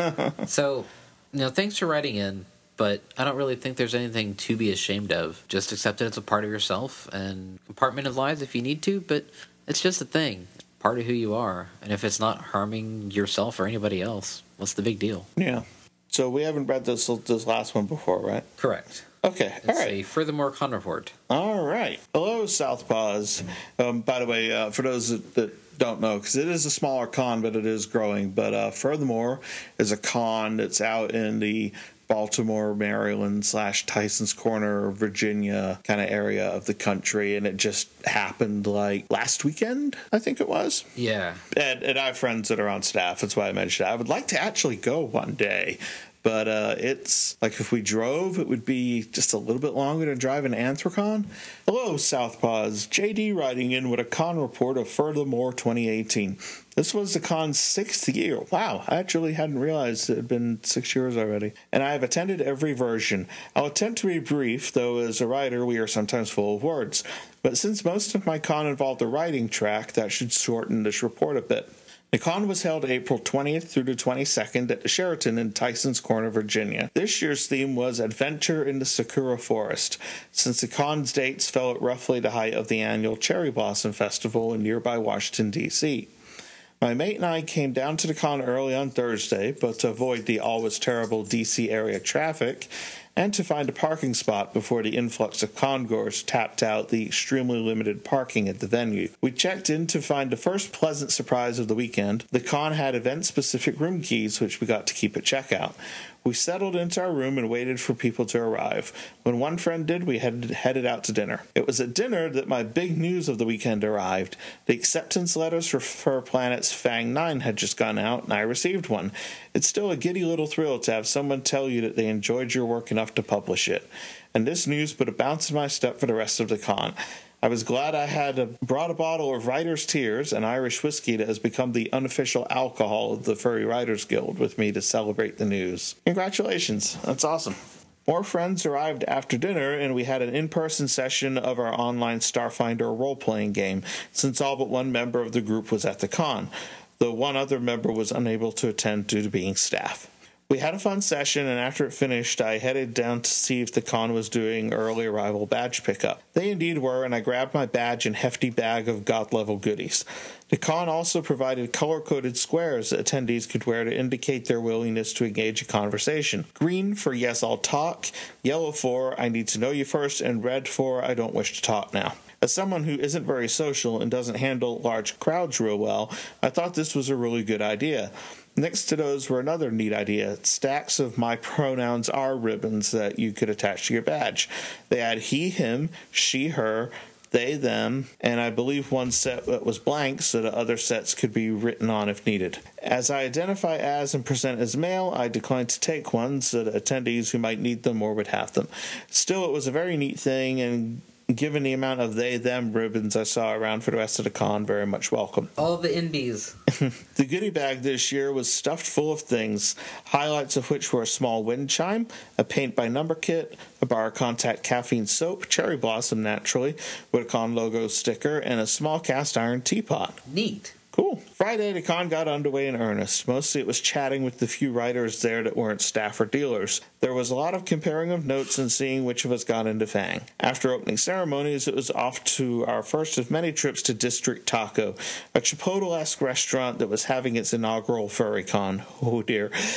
So, you know, thanks for writing in, but I don't really think there's anything to be ashamed of. Just accept it as a part of yourself and compartmentalize if you need to, but it's just a thing, part of who you are. And if it's not harming yourself or anybody else, what's the big deal?
Yeah. So we haven't read this this last one before, right?
Correct.
Okay.
It's
All right.
a furthermore con report.
All right. Hello, Southpaws. Um, by the way, uh, for those that, that don't know, because it is a smaller con, but it is growing. But uh, furthermore, is a con that's out in the Baltimore, Maryland slash Tyson's Corner, Virginia kind of area of the country, and it just happened like last weekend, I think it was.
Yeah.
And, and I have friends that are on staff. That's why I mentioned it. I would like to actually go one day. But uh, it's like if we drove, it would be just a little bit longer to drive an Anthrocon. Hello, Southpaws. J D writing in with a con report of Furthermore twenty eighteen. This was the con's sixth year. Wow, I actually hadn't realized it had been six years already. And I have attended every version. I'll attempt to be brief, though as a writer we are sometimes full of words. But since most of my con involved a writing track, that should shorten this report a bit. The con was held April twentieth through the twenty-second at the Sheraton in Tyson's Corner, Virginia. This year's theme was Adventure in the Sakura Forest, since the con's dates fell at roughly the height of the annual Cherry Blossom Festival in nearby Washington, D C My mate and I came down to the con early on Thursday, but to avoid the always terrible D C area traffic, and to find a parking spot before the influx of congoers tapped out the extremely limited parking at the venue. We checked in to find the first pleasant surprise of the weekend. The con had event-specific room keys, which we got to keep at checkout. We settled into our room and waited for people to arrive. When one friend did, we headed, headed out to dinner. It was at dinner that my big news of the weekend arrived. The acceptance letters for Fur Planet's Fang nine had just gone out, and I received one. It's still a giddy little thrill to have someone tell you that they enjoyed your work enough to publish it. And this news put a bounce in my step for the rest of the con. I was glad I had a, brought a bottle of Writer's Tears, an Irish whiskey that has become the unofficial alcohol of the Furry Writers Guild, with me to celebrate the news. Congratulations. That's awesome. More friends arrived after dinner, and we had an in-person session of our online Starfinder role-playing game, since all but one member of the group was at the con, though one other member was unable to attend due to being staff. We had a fun session, and after it finished, I headed down to see if the con was doing early arrival badge pickup. They indeed were, and I grabbed my badge and hefty bag of goth-level goodies. The con also provided color-coded squares that attendees could wear to indicate their willingness to engage a conversation. Green for yes, I'll talk, yellow for I need to know you first, and red for I don't wish to talk now. As someone who isn't very social and doesn't handle large crowds real well, I thought this was a really good idea. Next to those were another neat idea, stacks of my pronouns are ribbons that you could attach to your badge. They had he, him, she, her, they, them, and I believe one set that was blank so that other sets could be written on if needed. As I identify as and present as male, I declined to take one so that attendees who might need them or would have them. Still, it was a very neat thing, and given the amount of they, them ribbons I saw around for the rest of the con, very much welcome.
All the indies.
The goodie bag this year was stuffed full of things, highlights of which were a small wind chime, a paint by number kit, a bar contact caffeine soap, cherry blossom naturally, with a con logo sticker, and a small cast iron teapot.
Neat.
Cool. Friday, the con got underway in earnest. Mostly it was chatting with the few writers there that weren't staff or dealers. There was a lot of comparing of notes and seeing which of us got into Fang. After opening ceremonies, it was off to our first of many trips to District Taco, a Chipotle-esque restaurant that was having its inaugural furry con. Oh dear.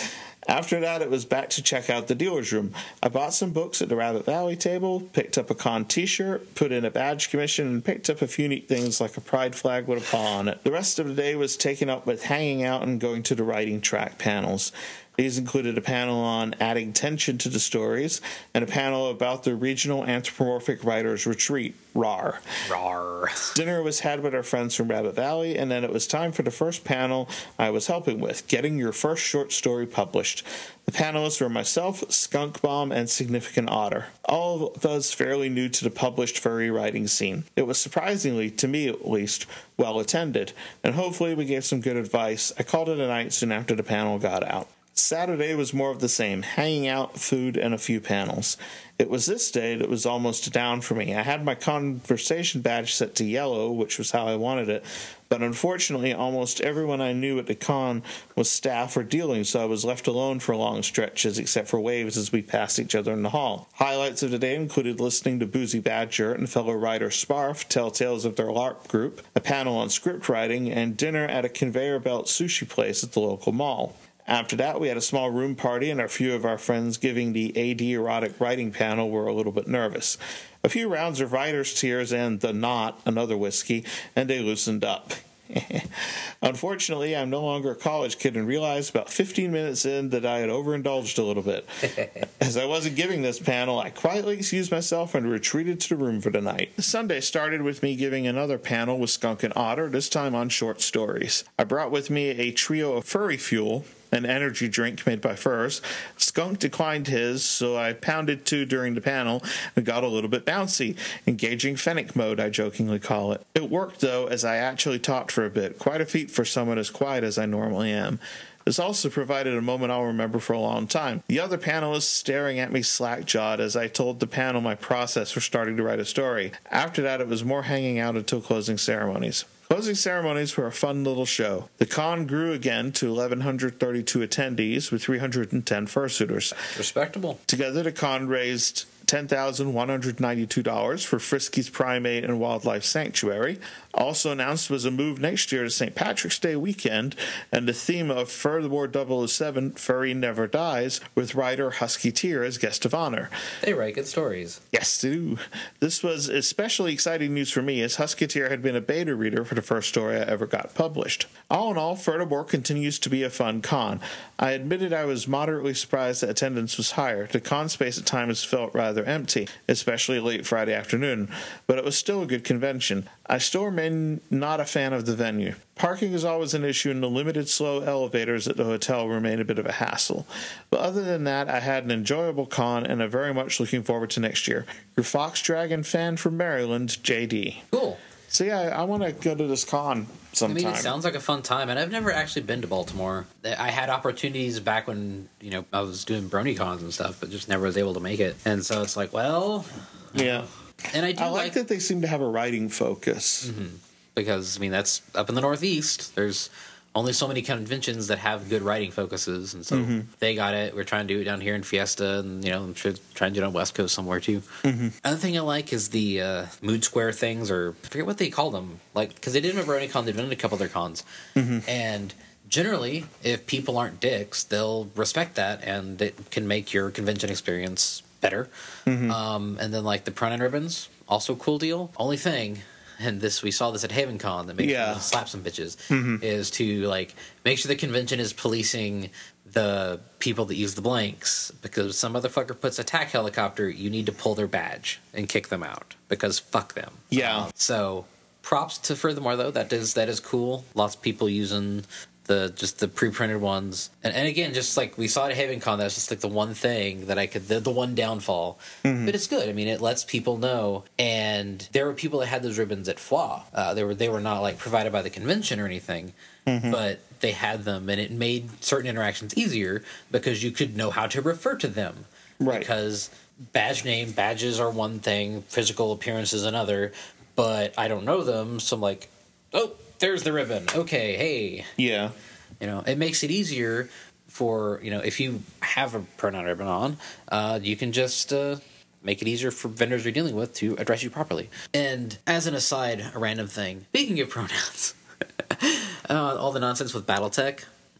After that, it was back to check out the dealer's room. I bought some books at the Rabbit Valley table, picked up a con t-shirt, put in a badge commission, and picked up a few neat things like a pride flag with a paw on it. The rest of the day was taken up with hanging out and going to the writing track panels. These included a panel on adding tension to the stories and a panel about the Regional Anthropomorphic Writers Retreat, R A R.
R A R.
Dinner was had with our friends from Rabbit Valley, and then it was time for the first panel I was helping with, getting your first short story published. The panelists were myself, Skunk Bomb, and Significant Otter, all of us fairly new to the published furry writing scene. It was surprisingly, to me at least, well attended, and hopefully we gave some good advice. I called it a night soon after the panel got out. Saturday was more of the same, hanging out, food, and a few panels. It was this day that was almost down for me. I had my conversation badge set to yellow, which was how I wanted it, but unfortunately almost everyone I knew at the con was staff or dealing, so I was left alone for long stretches, except for waves as we passed each other in the hall. Highlights of the day included listening to Boozy Badger and fellow writer Sparf tell tales of their LARP group, a panel on script writing, and dinner at a conveyor belt sushi place at the local mall. After that, we had a small room party, and a few of our friends giving the A D erotic writing panel were a little bit nervous. A few rounds of writer's tears and the Knot, another whiskey, and they loosened up. Unfortunately, I'm no longer a college kid and realized about fifteen minutes in that I had overindulged a little bit. As I wasn't giving this panel, I quietly excused myself and retreated to the room for the night. Sunday started with me giving another panel with Skunk and Otter, this time on short stories. I brought with me a trio of Furry Fuel, an energy drink made by furs. Skunk declined his, so I pounded two during the panel and got a little bit bouncy. Engaging Fennec mode, I jokingly call it. It worked, though, as I actually talked for a bit. Quite a feat for someone as quiet as I normally am. This also provided a moment I'll remember for a long time. The other panelists staring at me slack-jawed as I told the panel my process for starting to write a story. After that, it was more hanging out until closing ceremonies. Closing ceremonies were a fun little show. The con grew again to eleven thirty-two attendees with three hundred ten fursuiters.
Respectable.
Together, the con raised ten thousand one hundred ninety-two dollars for Frisky's Primate and Wildlife Sanctuary. Also announced was a move next year to Saint Patrick's Day weekend, and the theme of Furthermore double oh seven, Furry Never Dies, with writer Husky Tear as guest of honor.
They write good stories.
Yes, they do. This was especially exciting news for me, as Husky Tear had been a beta reader for the first story I ever got published. All in all, Furthermore continues to be a fun con. I admitted I was moderately surprised that attendance was higher. The con space at times felt rather empty, especially late Friday afternoon, but it was still a good convention. I still remain not a fan of the venue. Parking is always an issue, and the limited slow elevators at the hotel remain a bit of a hassle. But other than that, I had an enjoyable con, and I'm very much looking forward to next year. Your Fox Dragon fan from Maryland, J D.
Cool.
So yeah, I, I want to go to this con sometime.
I mean, it sounds like a fun time, and I've never actually been to Baltimore. I had opportunities back when, you know, I was doing BronyCons and stuff, but just never was able to make it. And so it's like, well...
Yeah.
And I do
I like,
like
that they seem to have a writing focus.
Mm-hmm. Because, I mean, that's up in the Northeast. There's only so many conventions that have good writing focuses, and so mm-hmm. they got it. We're trying to do it down here in Fiesta, and, you know, I'm sure trying to do it on West Coast somewhere, too.
Mm-hmm.
Other thing I like is the uh, Mood Square things, or I forget what they call them. Like, because they did them at BronyCon, they've done a couple of their cons.
Mm-hmm.
And generally, if people aren't dicks, they'll respect that, and it can make your convention experience better.
Mm-hmm.
Um, and then, like, the pronoun ribbons, also cool deal. Only thing, and this we saw this at HavenCon that makes
yeah.
you slap some bitches,
mm-hmm.
is to, like, make sure the convention is policing the people that use the blanks, because some motherfucker puts attack helicopter, you need to pull their badge and kick them out, because fuck them.
Yeah.
Um, so props to Furthermore, though. That is that is cool. Lots of people using the just the pre-printed ones, and, and again, just like we saw at HavenCon, that's just like the one thing that I could the, the one downfall, mm-hmm. but it's good. I mean, it lets people know, and there were people that had those ribbons at F W A. Uh, they were they were not like provided by the convention or anything, mm-hmm. but they had them, and it made certain interactions easier because you could know how to refer to them,
right?
Because badge name badges are one thing, physical appearance is another, but I don't know them, so I'm like, oh, there's the ribbon. Okay, hey.
Yeah.
You know, it makes it easier for, you know, if you have a pronoun ribbon on, uh, you can just uh, make it easier for vendors you're dealing with to address you properly. And as an aside, a random thing, speaking of pronouns, uh, all the nonsense with BattleTech.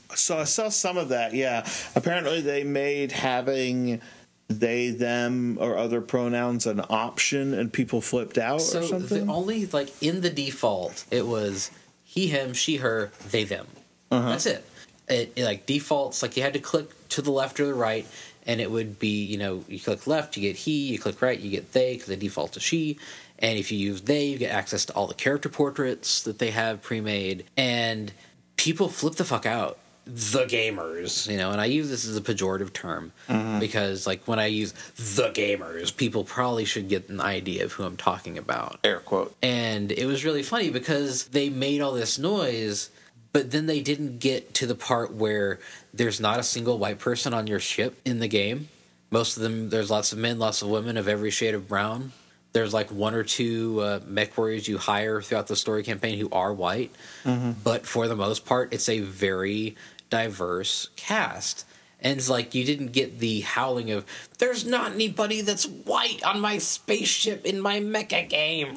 So I saw some of that, yeah. Apparently they made having they, them, or other pronouns an option, and people flipped out
so
or something?
the only, like, in the default, it was he, him, she, her, they, them.
Uh-huh.
That's it. It, it. Like, defaults, like, you had to click to the left or the right, and it would be, you know, you click left, you get he, you click right, you get they, because they default to she. And if you use they, you get access to all the character portraits that they have pre-made. And people flip the fuck out. The gamers, you know, and I use this as a pejorative term mm-hmm. because, like, when I use the gamers, people probably should get an idea of who I'm talking about.
Air quote.
And it was really funny because they made all this noise, but then they didn't get to the part where there's not a single white person on your ship in the game. Most of them, there's lots of men, lots of women of every shade of brown. There's like one or two uh, mech warriors you hire throughout the story campaign who are white. Mm-hmm. But for the most part, it's a very diverse cast. And it's like you didn't get the howling of, there's not anybody that's white on my spaceship in my mecha game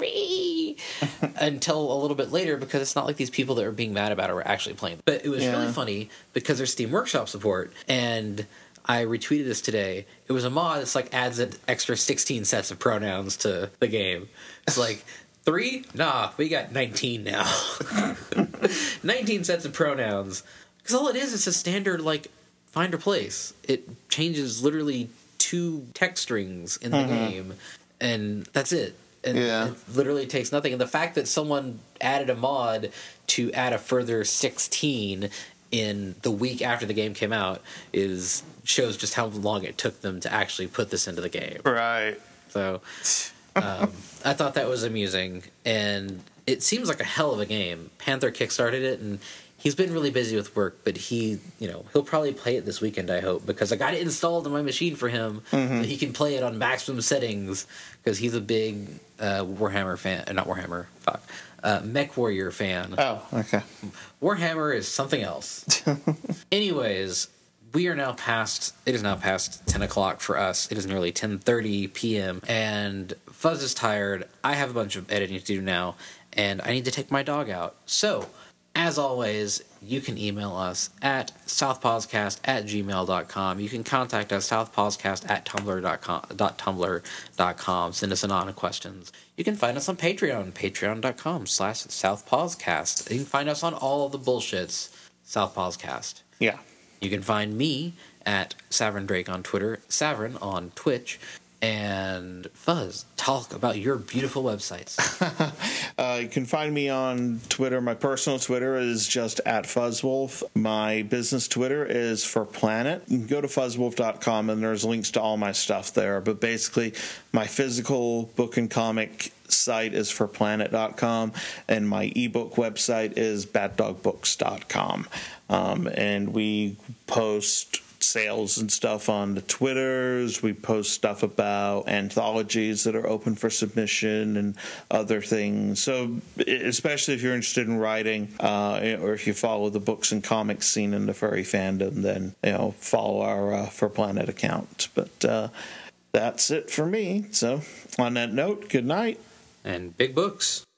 until a little bit later, because it's not like these people that are being mad about it were actually playing. But it was yeah. really funny because there's Steam Workshop support, and I retweeted this today. It was a mod that's like adds an extra sixteen sets of pronouns to the game. It's like, three? Nah, we got nineteen now. nineteen sets of pronouns. Because all it is, it's a standard, like, find or place. It changes literally two text strings in the mm-hmm. game, and that's it. And
yeah.
it literally takes nothing. And the fact that someone added a mod to add a further sixteen in the week after the game came out is shows just how long it took them to actually put this into the game.
Right.
So um, I thought that was amusing, and it seems like a hell of a game. Panther kickstarted it, and he's been really busy with work, but he, you know, he'll probably play it this weekend, I hope, because I got it installed on my machine for him mm-hmm. so he can play it on maximum settings, because he's a big uh, Warhammer fan, uh, not Warhammer, fuck, uh, Mech Warrior fan.
Oh, okay.
Warhammer is something else. Anyways, we are now past, it is now past ten o'clock for us. It is nearly ten thirty p.m., and Fuzz is tired. I have a bunch of editing to do now, and I need to take my dog out. So, as always, you can email us at southpawscast at gmail dot com. You can contact us, southpawscast at tumblr dot com, tumblr dot com. Send us anonymous questions. You can find us on Patreon, patreon dot com slash southpawscast. You can find us on all of the bullshits, southpawscast.
Yeah. You
can find me at Savern Drake on Twitter, Savern on Twitch. And Fuzz, talk about your beautiful websites.
uh, you can find me on Twitter. My personal Twitter is just at Fuzzwolf. My business Twitter is for Planet. You can go to fuzzwolf dot com and there's links to all my stuff there. But basically, my physical book and comic site is for planet dot com, and my ebook website is bat dog books dot com. Um, and we post sales and stuff on the Twitters. We post stuff about anthologies that are open for submission and other things. So especially if you're interested in writing, uh, or if you follow the books and comics scene in the furry fandom, then, you know, follow our uh, For Planet account. But uh, that's it for me. So on that note, good night.
And big books.